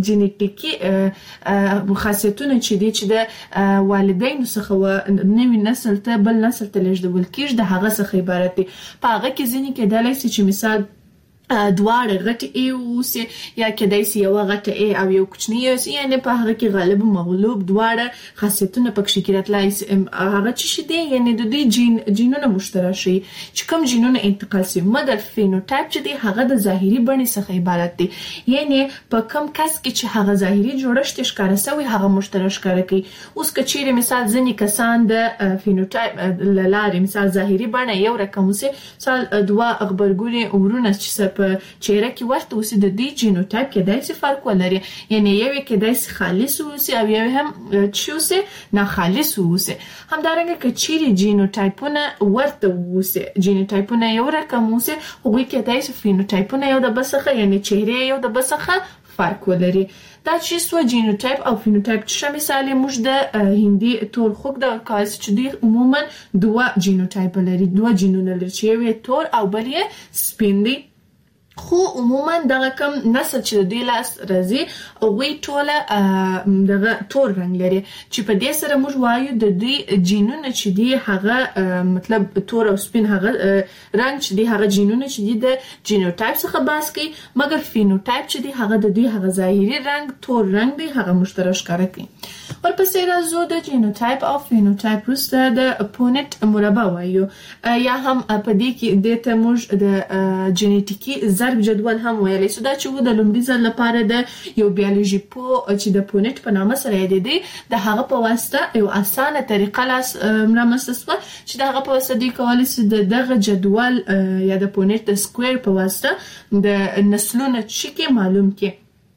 [SPEAKER 6] جینیټیکي خاصیتونه چې د والدینو څخه نوی نسل ته بل نسل ته لیږدول کیږي د هغه څخه عبارت دی. په هغه کې ځینې کېدای شي چې مثال دواړه غټ ای اوسي یا کېدای شي یو غټ ای او یو کوچنی اوسي، یعنی په هغه کې غالب مغلوب دواړه خاصیتونه پکې کې راتلای شي. هغه چې دی یعنی د دې جینونه مشترک شي چې کوم جینونه انتقال شي. مګر فینوټایپ چې دی هغه د ظاهري بڼې څخه عبارت دی، یعنی په کوم کس کې چې هغه ظاهري جوړښت ښکاره شوی هغه مشترک ښکاره کوي. اوس کچېره مثال ځینې کسان د فینوټایپ لاره مثال ظاهري بڼه یو رقم وسي، مثال دوه خبرګونی ورونه چې په چهره کې ورته اوسي، د دې جینوټایپ کې داسې فرق ولري، یعنی یو کې داسې خالص اوسي او یو هم چې اوسي ناخالص اوسي. همدارنګه کچېری جینوټایپونه ورته اوسي، جینوټایپونه یو رقم اوسي، هغوی کې داسې فینوټایپونه یو د بل څخه یعنی چهره یو د بل څخه فرق ولري. دا چې سو جینوټایپ او فینوټایپ چې مثال موږ د هندي تور خوګ د کاس چې دی عموما دوه جینوټایپ لري، دوه جینونه لري چې یو تور او بل یې سپین دی. خو عموما دغه کم نسل چې د دوی لاس راځي هغوی ټوله دغه تور رنګ لري، چې په دې سره موږ وایو د دوی جینونه چې دی هغه مطلب تور او سپین هغه رنګ چې دی هغه جینونه چې دی د جینوټایپ څخه بحث کوي. مګر فینوټایپ چې دی هغه د دوی هغه ظاهري رنګ تور رنګ دی هغه مشترک ښکاره کوي. ورپسې راځو د جینوټایپ او فینوټایپ وروسته د پونټ مربع وایو، یا هم په دې کې دته موږ د جینیټیکي ضرب جدول هم ویلی سو. دا چې د لومړي ځل لپاره د یو بیولوژي پوه چې د پونټ په نامه سره یادېدی د هغه په واسطه یو اسانه طریقه رامنځته شوه چې د هغه په واسطه دوی کولی شي دغه جدول یا د پونټ د سکویر په واسطه د نسلونو چې معلوم کړي،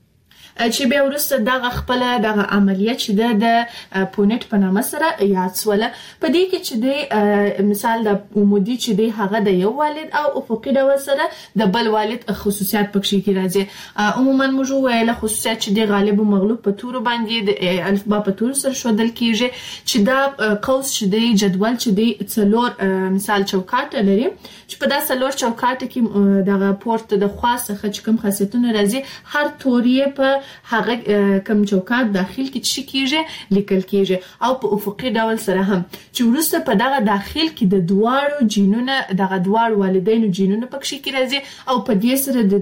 [SPEAKER 6] چې بیا وروسته دغه خپل دغه عملیه چې د پونټ په نامه سره یاد سوله. په دې کې چې د مثال د عمودي چې دی هغه د یو والد او افقي ډول سره د بل والد خصوصیات پکې کې راځي. عموما موږ ویل خصوصیات چې دی غالب او مغلوب په تور باندې د الفبا په تور سره شودل کیږي، چې دا قوس چې دی جدول چې دی څلور مثال چوکاټ لري، چې په دا څلور چوکاټ کې دغه پورت د خاصه چې کوم خاصیتونه راځي هر توري په هغه کوم چوکاټ داخل کې چې کیږي لیکل کیږي، او په افقي ډول سره هم چې ورسته په دغه داخل کې د دواړو جینونه دغه دواړو والدینو جینونه پکې کې راځي، او په دې سره د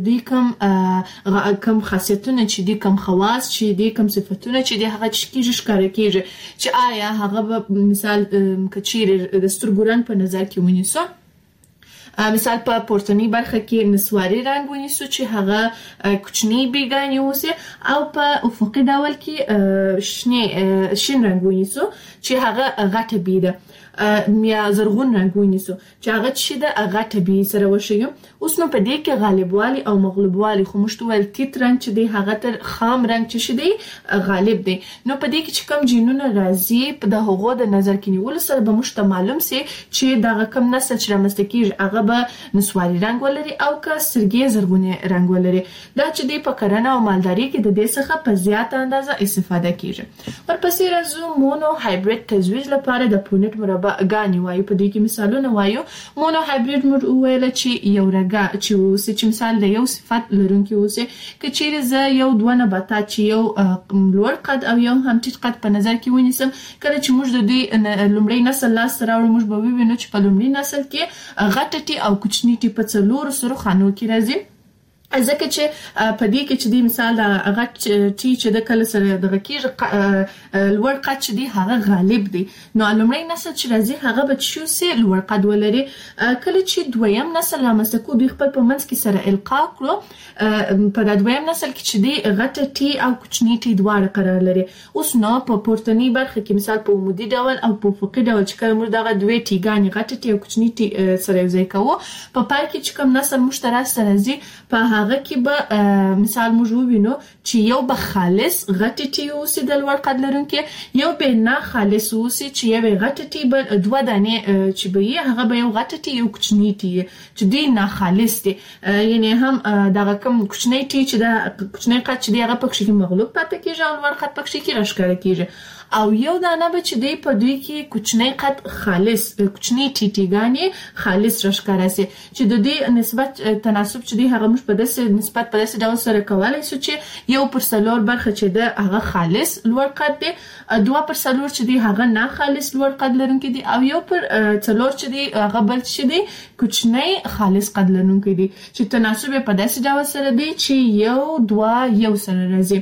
[SPEAKER 6] دې کوم خاصیتونه چې دي کوم خواص چې دي کوم صفاتونه چې دي هغه چې کیږي ښکاره کیږي، چې آیا هغه مثال کچېره د سترګو رنګ په نظر کې ونیسو. مثال په پورتنی برخه کې نسواري رنګ ونیسو چې هغه کوچنی بیګانی اوسي، او په افقي ډول کې شین رنګ ونیسو چې هغه غټه بي ده، یا زرغون رنګ ونیسو چې هغه چې د غټه بي سره وشيو. اوس نو په دې کې غالبوالي او مغلوبوالي خو مشته ول تیت رنګ چې دی هغه تر خام رنګ چې دی غالب دی. نو په دې کې چې کوم جینونه راځي په د هغو د نظر کې نیول سره به مشته معلوم سي چې دغه کوم نسل چې رامنځته کیږي هغه به نسواري رنګ ولري او که سرګي زرغونی رنګ ولري. دا چې دی په کرنه او مالداري کې د دې څخه په زیاته اندازه استفاده کیږي. ورپسې راځو مونو هایبرید تزویج لپاره د پونټ مربع غاني وایو. په دې کې مثالونه وایو. مونو هایبرید موږ ویل چې یو رګه چې اوسې چې مثال د یو صفت لرونکي اوسې، که چیرې زه یو دوه نباتات چې یو لوړ قد او یو هم ټیټ قد په نظر کې ونیسم، کله چې موږ د دوی لومړی نسل لاس راوړو موږ به ووینو چې په لومړي نسل کې غټه او کوچنی ټي په څلور سره خانو کې راځي، ځکه چې په دې کې چې دی مثال د غټ ټي چې د کله سره دغه کېږي لوړ قد چې دی هغه غالب دی. نو لومړی نسل چې راځي هغه به چې سي لوړ قد ولري. کله چې دویم نسل رامنځته کو دوی خپل په منځ کې سره القا کړو، په د دویم نسل کې چې دی غټه ټي او کوچنی ټي دواړه قرار لري. اوس نو په پورتنی برخه کې مثال په عمودي ډول او په افقي ډول چې کوم دغه دوه ټیګانی غټه ټي او کوچنی ټي سره یو ځای کوو، په پای کې چې کوم نسل مشترک سره راځي په هغه کې به مثال موږ وینو چې یو به خالص غټ ټي اوسي د لوړ قد لرونکي، یو به نه خالص اوسي چې یو غټ ټي به دوه دانې چې به هغه به یو غټ ټي یو کوچنی ټي چې دی نه خالص دي، یعنی هم دغه کوم کوچنی ټي چې د کوچنی قد چې دی هغه پکې کې مغلوب پاتې کیږي او لوړ قد پکې کې راښکاره کیږي، او یو دانه به چې دی په دوی کې کوچنی قد خالص کوچنی ټیټیګانی خالص راښکاره سي، چې د دې نسبت تناسب چې دی هغه موږ په داسې نسبت په داسې ډول سره کولای شو چې یو پر څلور برخه چې ده هغه خالص لوړ قد دی، دوه پر څلور چې دی هغه نه خالص لوړ قد لرونکي دي، او یو پر څلور چې دی هغه بل چې دی کوچنی خالص قد لرونکي دي، چې تناسب په داسې ډول سره دی چې یو دوه یو سره راځي.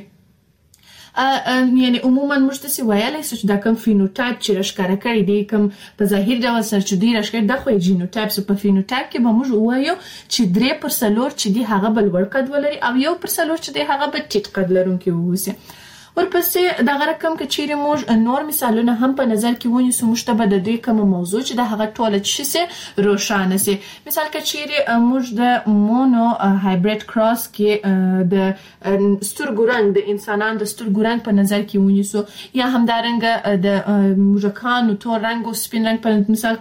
[SPEAKER 6] یعنی عموما موږ ته ویلای شو چې دا کوم فینوټایپ چې راښکاره کړی دی کوم په ظاهر ډول سره چې دی راښکاره د خو جینوټایپ په فینوټایپ کې به موږ وایو چې 3 پر 4 چې دی هغه بل ور قد ولري او 1 پر 4 چې دی هغه به ټیټ قد لرونکي ووسی. ورپسې دغه رقم کې چیرې موږ نور مثالونه هم په نظر کې ونیسو، موږ ته به د دې کوم موضوع چې د هغه ټوله چې سي روښانه سي. مثال کې چیرې موږ د مونو هایبرید کراس کې د سترګو رنګ د انسانانو د سترګو رنګ په نظر کې ونیسو، یا همدارنګه د موږکانو تور رنګ او سپین رنګ په مثال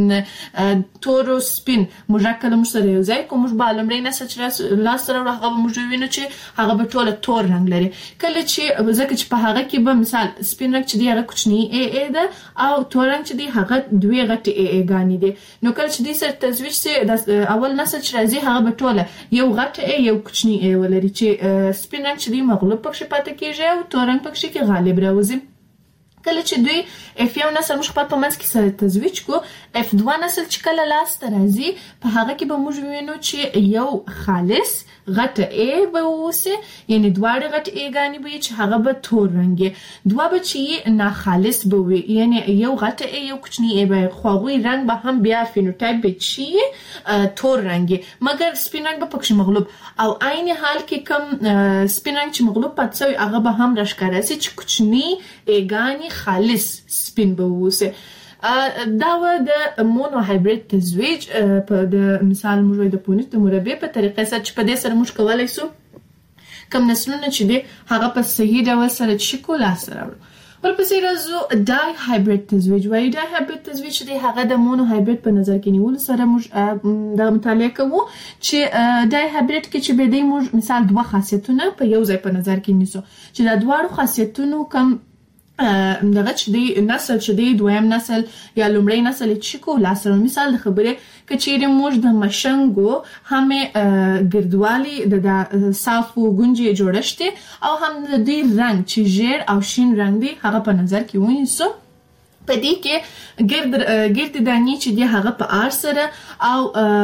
[SPEAKER 6] کې تور او سپین موږک کله موږ سره یو ځای کوم موږ به لومړی نسل چې لاس سره هغه موږ وینو چې هغه به ټوله تور رنګ لري، کله چې چې په هغه کې به مثال سپین رنګ چې دی هغه کوچنی ا ده او تور رنګ چې دی هغه دوی غټي ا غانې دي، نو کله چې دی سره تزویج سي د اول نسل چې راځي هغه به ټوله یو غټ ا یو کوچنی ا ولري، چې سپین رنګ چې دی مغلوب پکې پاتې کیږي او تور رنګ پکې کې غالب راوځي. کله چې دوی F1 نسل موږ خپل په منځ کې سره تزویج کو، F2 نسل چې کله لاس ته راځي په هغه کې به موږ وینو چې یو خالص غټه A به ووسي، یعنی دواړه غټ A ګانې به چې هغه به تور رنګي، دوه به چې نه خالص به وي، یعنی یو غټه A یو کوچنی A به خواغوي رنګ به هم بیا فینوټایپ به چې تور رنګي، مګر سپین رنګ به پکې مغلوب، او عین حال کې کوم سپین رنګ چې مغلوب پاتې شوی هغه به هم راښکاره سي چې کوچنی A ګانې خالص سپین به ووسي. دا و د مونو هایبرید تزویج په د مثال موږ د پونیت د مربع په طریقې سره چې په دې سره موږ کولای شو کوم نسلونه چې دی هغه په صحیح ډول سره چې کولا سره ورپسې راځو ډای هایبرید تزویج. وایي ډای هایبرید تزویج چې دی هغه د مونو هایبرید په نظر کې نیول سره موږ د مطالعه کوو چې ډای هایبرید کې چې به دی موږ مثال دوه خاصیتونه په یو ځای په نظر کې نیسو چې دا دواړو خاصیتونو کم دغه چې دی نسل چې دی دویم نسل یا لومړی نسل چې کو لاسره مثال د خبرې کچېره موږ د مشنګو هم ګردوالي د صافو ګونجې جوړشته او هم د دې رنگ چې ژیړ او شین رنگ دی هغه په نظر کې ونیسو. په دې کې ګرد دانی چې دی هغه په آر سره او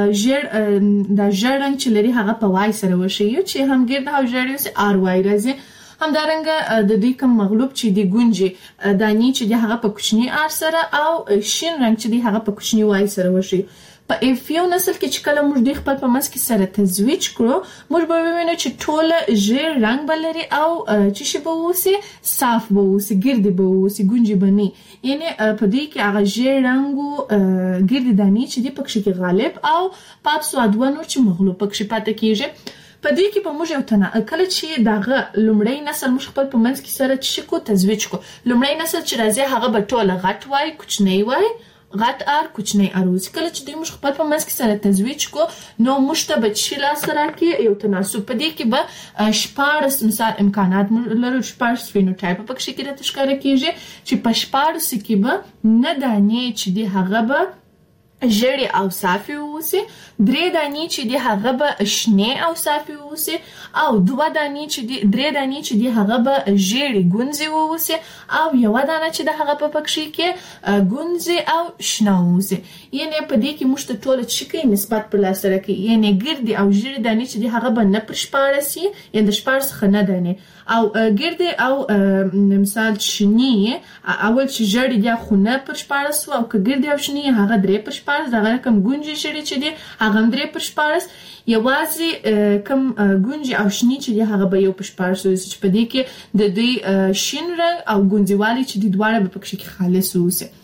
[SPEAKER 6] ژیړ د ژیړ رنگ چې لري هغه په وای سره وشي چې هم ګرد او ژیړ یو آر وای راځي. همدارنګه د دې کوم مغلوب چې دی ګونجې دانی چې دی هغه په کوچنی آر سره او شین رنگ چې دی هغه په کوچنی وای سره وشي. په F1 نسل کې چې کله موږ د خپل په منځ کې سره تزویج کړو موږ به وینو چې ټول ژیړ رنگ بلري او چې شی به وسی صاف به وسی ګرد به وسی ګونجې بني، یعنی په دې کې هغه ژیړ رنگ ګرد دانی چې دی پکې کې غالب او پات سوادونو چې مغلوب پکې پاتې کیږي. په دې کې په موږ یو تنه کله چې دغه لومړی نسل موږ خپل په منځ کې سره چې کو تزویج کو، لومړی نسل چې راځي هغه به ټول غټ وای کوچنی وای غټ آر کوچنی اروز، کله چې دوی موږ خپل په منځ کې سره تزویج کو نو موږ ته به چې لا سره کې یو تناسب په دې کې به شپارس مثال امکانات لرو، شپارس فینوټایپ په کې راته ښکاره کیږي چې په شپارس کې به نه دانې چې دی هغه به ژړې او صافي ووسي، درې دانې چې دی هغه به شنې او صافي ووسي او دوه دانې چې دی درې دانې چې دی هغه به ژړې ګونځې ووسي او یو دانه چې د هغه په پکې کې ګونځې او شنه ووسي. یعنی په دې کې موږ ته ټول چې نسبت پر لاس سره کې یعنی ګردې او ژړې دانې چې دی هغه به نه پر شپارسي یعنی د شپارس خنه دانې او ګردې او مثال شنی اول چې ژړې دی خونه پر شپارس او که ګردې او شنی هغه درې پر دغه کم ګونجې شړې چې دی هغه درې پر شپارس، یوازې کم ګونجې او شنی چې دی هغه به یو پر شپارس وي چې په دې کې د دوی شین رنګ او ګونځېوالي چې دی دواړه به پکې خالص ووسي.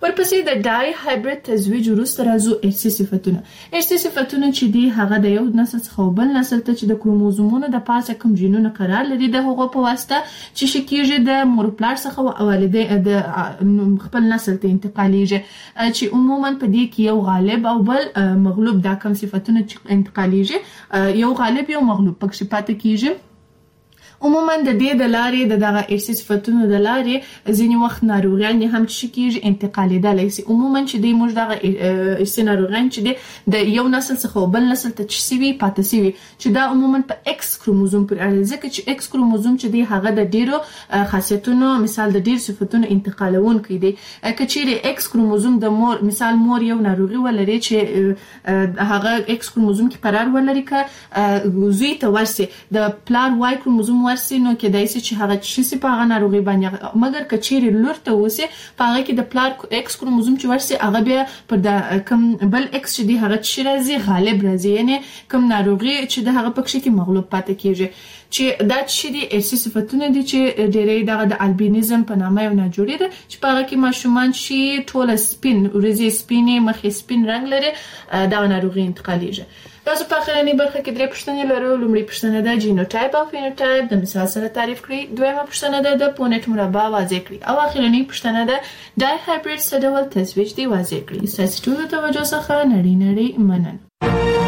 [SPEAKER 6] ورپسې د ډای هایبرید تزویج وروسته راځو ارثي صفتونه چې دی هغه د یو نسل څخه بل نسل ته چې د کروموزومونو د پاسه کوم جینونه قرار لري د هغو په واسطه چې شکیږي د مور پلار څخه او والدین د خپل نسل ته انتقالیږي چې عموما په دې کې یو غالب او بل مغلوب دا کوم صفتونه چې انتقالیږي یو غالب یو مغلوب پکې پاتې کیږي عموما د دې د لارې د دغه ارثي صفتونو د لارې ځینې وخت ناروغیان هم چې کیږي انتقالیدلی شي عموما چې د موږ دغه ارثي ناروغیان چې د یو نسل څخه بل نسل ته چې سوي پاتې سوي چې دا عموما په ایکس کروموزوم پر اړه ځکه چې ایکس کروموزوم چې دی هغه د ډیرو خاصیتونو مثال د ډیر صفتونو انتقالونکي دی کچېره ایکس کروموزوم د مور مثال مور یو ناروغي ولري چې هغه ایکس کروموزوم کې قرار ولري ک زوی ته ورسي د پلار وای کروموزوم ورسینو کې دایسي چې هغه چې په هغه ناروغي باندې مګر کچېری لور ته وسی په هغه کې د پلار ایکس کروموزوم چې ورسي هغه بیا پر د کم بل ایکس چې دی هغه چې راځي غالب راځي یعنی کم ناروغي چې د هغه پکې کې مغلوب پاتې کیږي چې دا چې دی ارثي صفتونه دي چې ډېرې دغه د البینیزم په نامه یو ناجوړی ده چې په هغه کې ماشومان شي ټول سپین ورځي سپینې مخې سپین رنگ لري دا ناروغي انتقالیږي تاسو په اخرنی برخه کې درې پوښتنې لرو لومړی پوښتنه ده جینوټایپ او فینوټایپ د مثال سره تعریف کړئ دویمه پوښتنه ده د پونټ مربع واضح کړئ او اخرنی پوښتنه ده ډای هایبرید څه ډول تزویج دی واضح کړئ تاسو ټول توجه څخه نړۍ مننه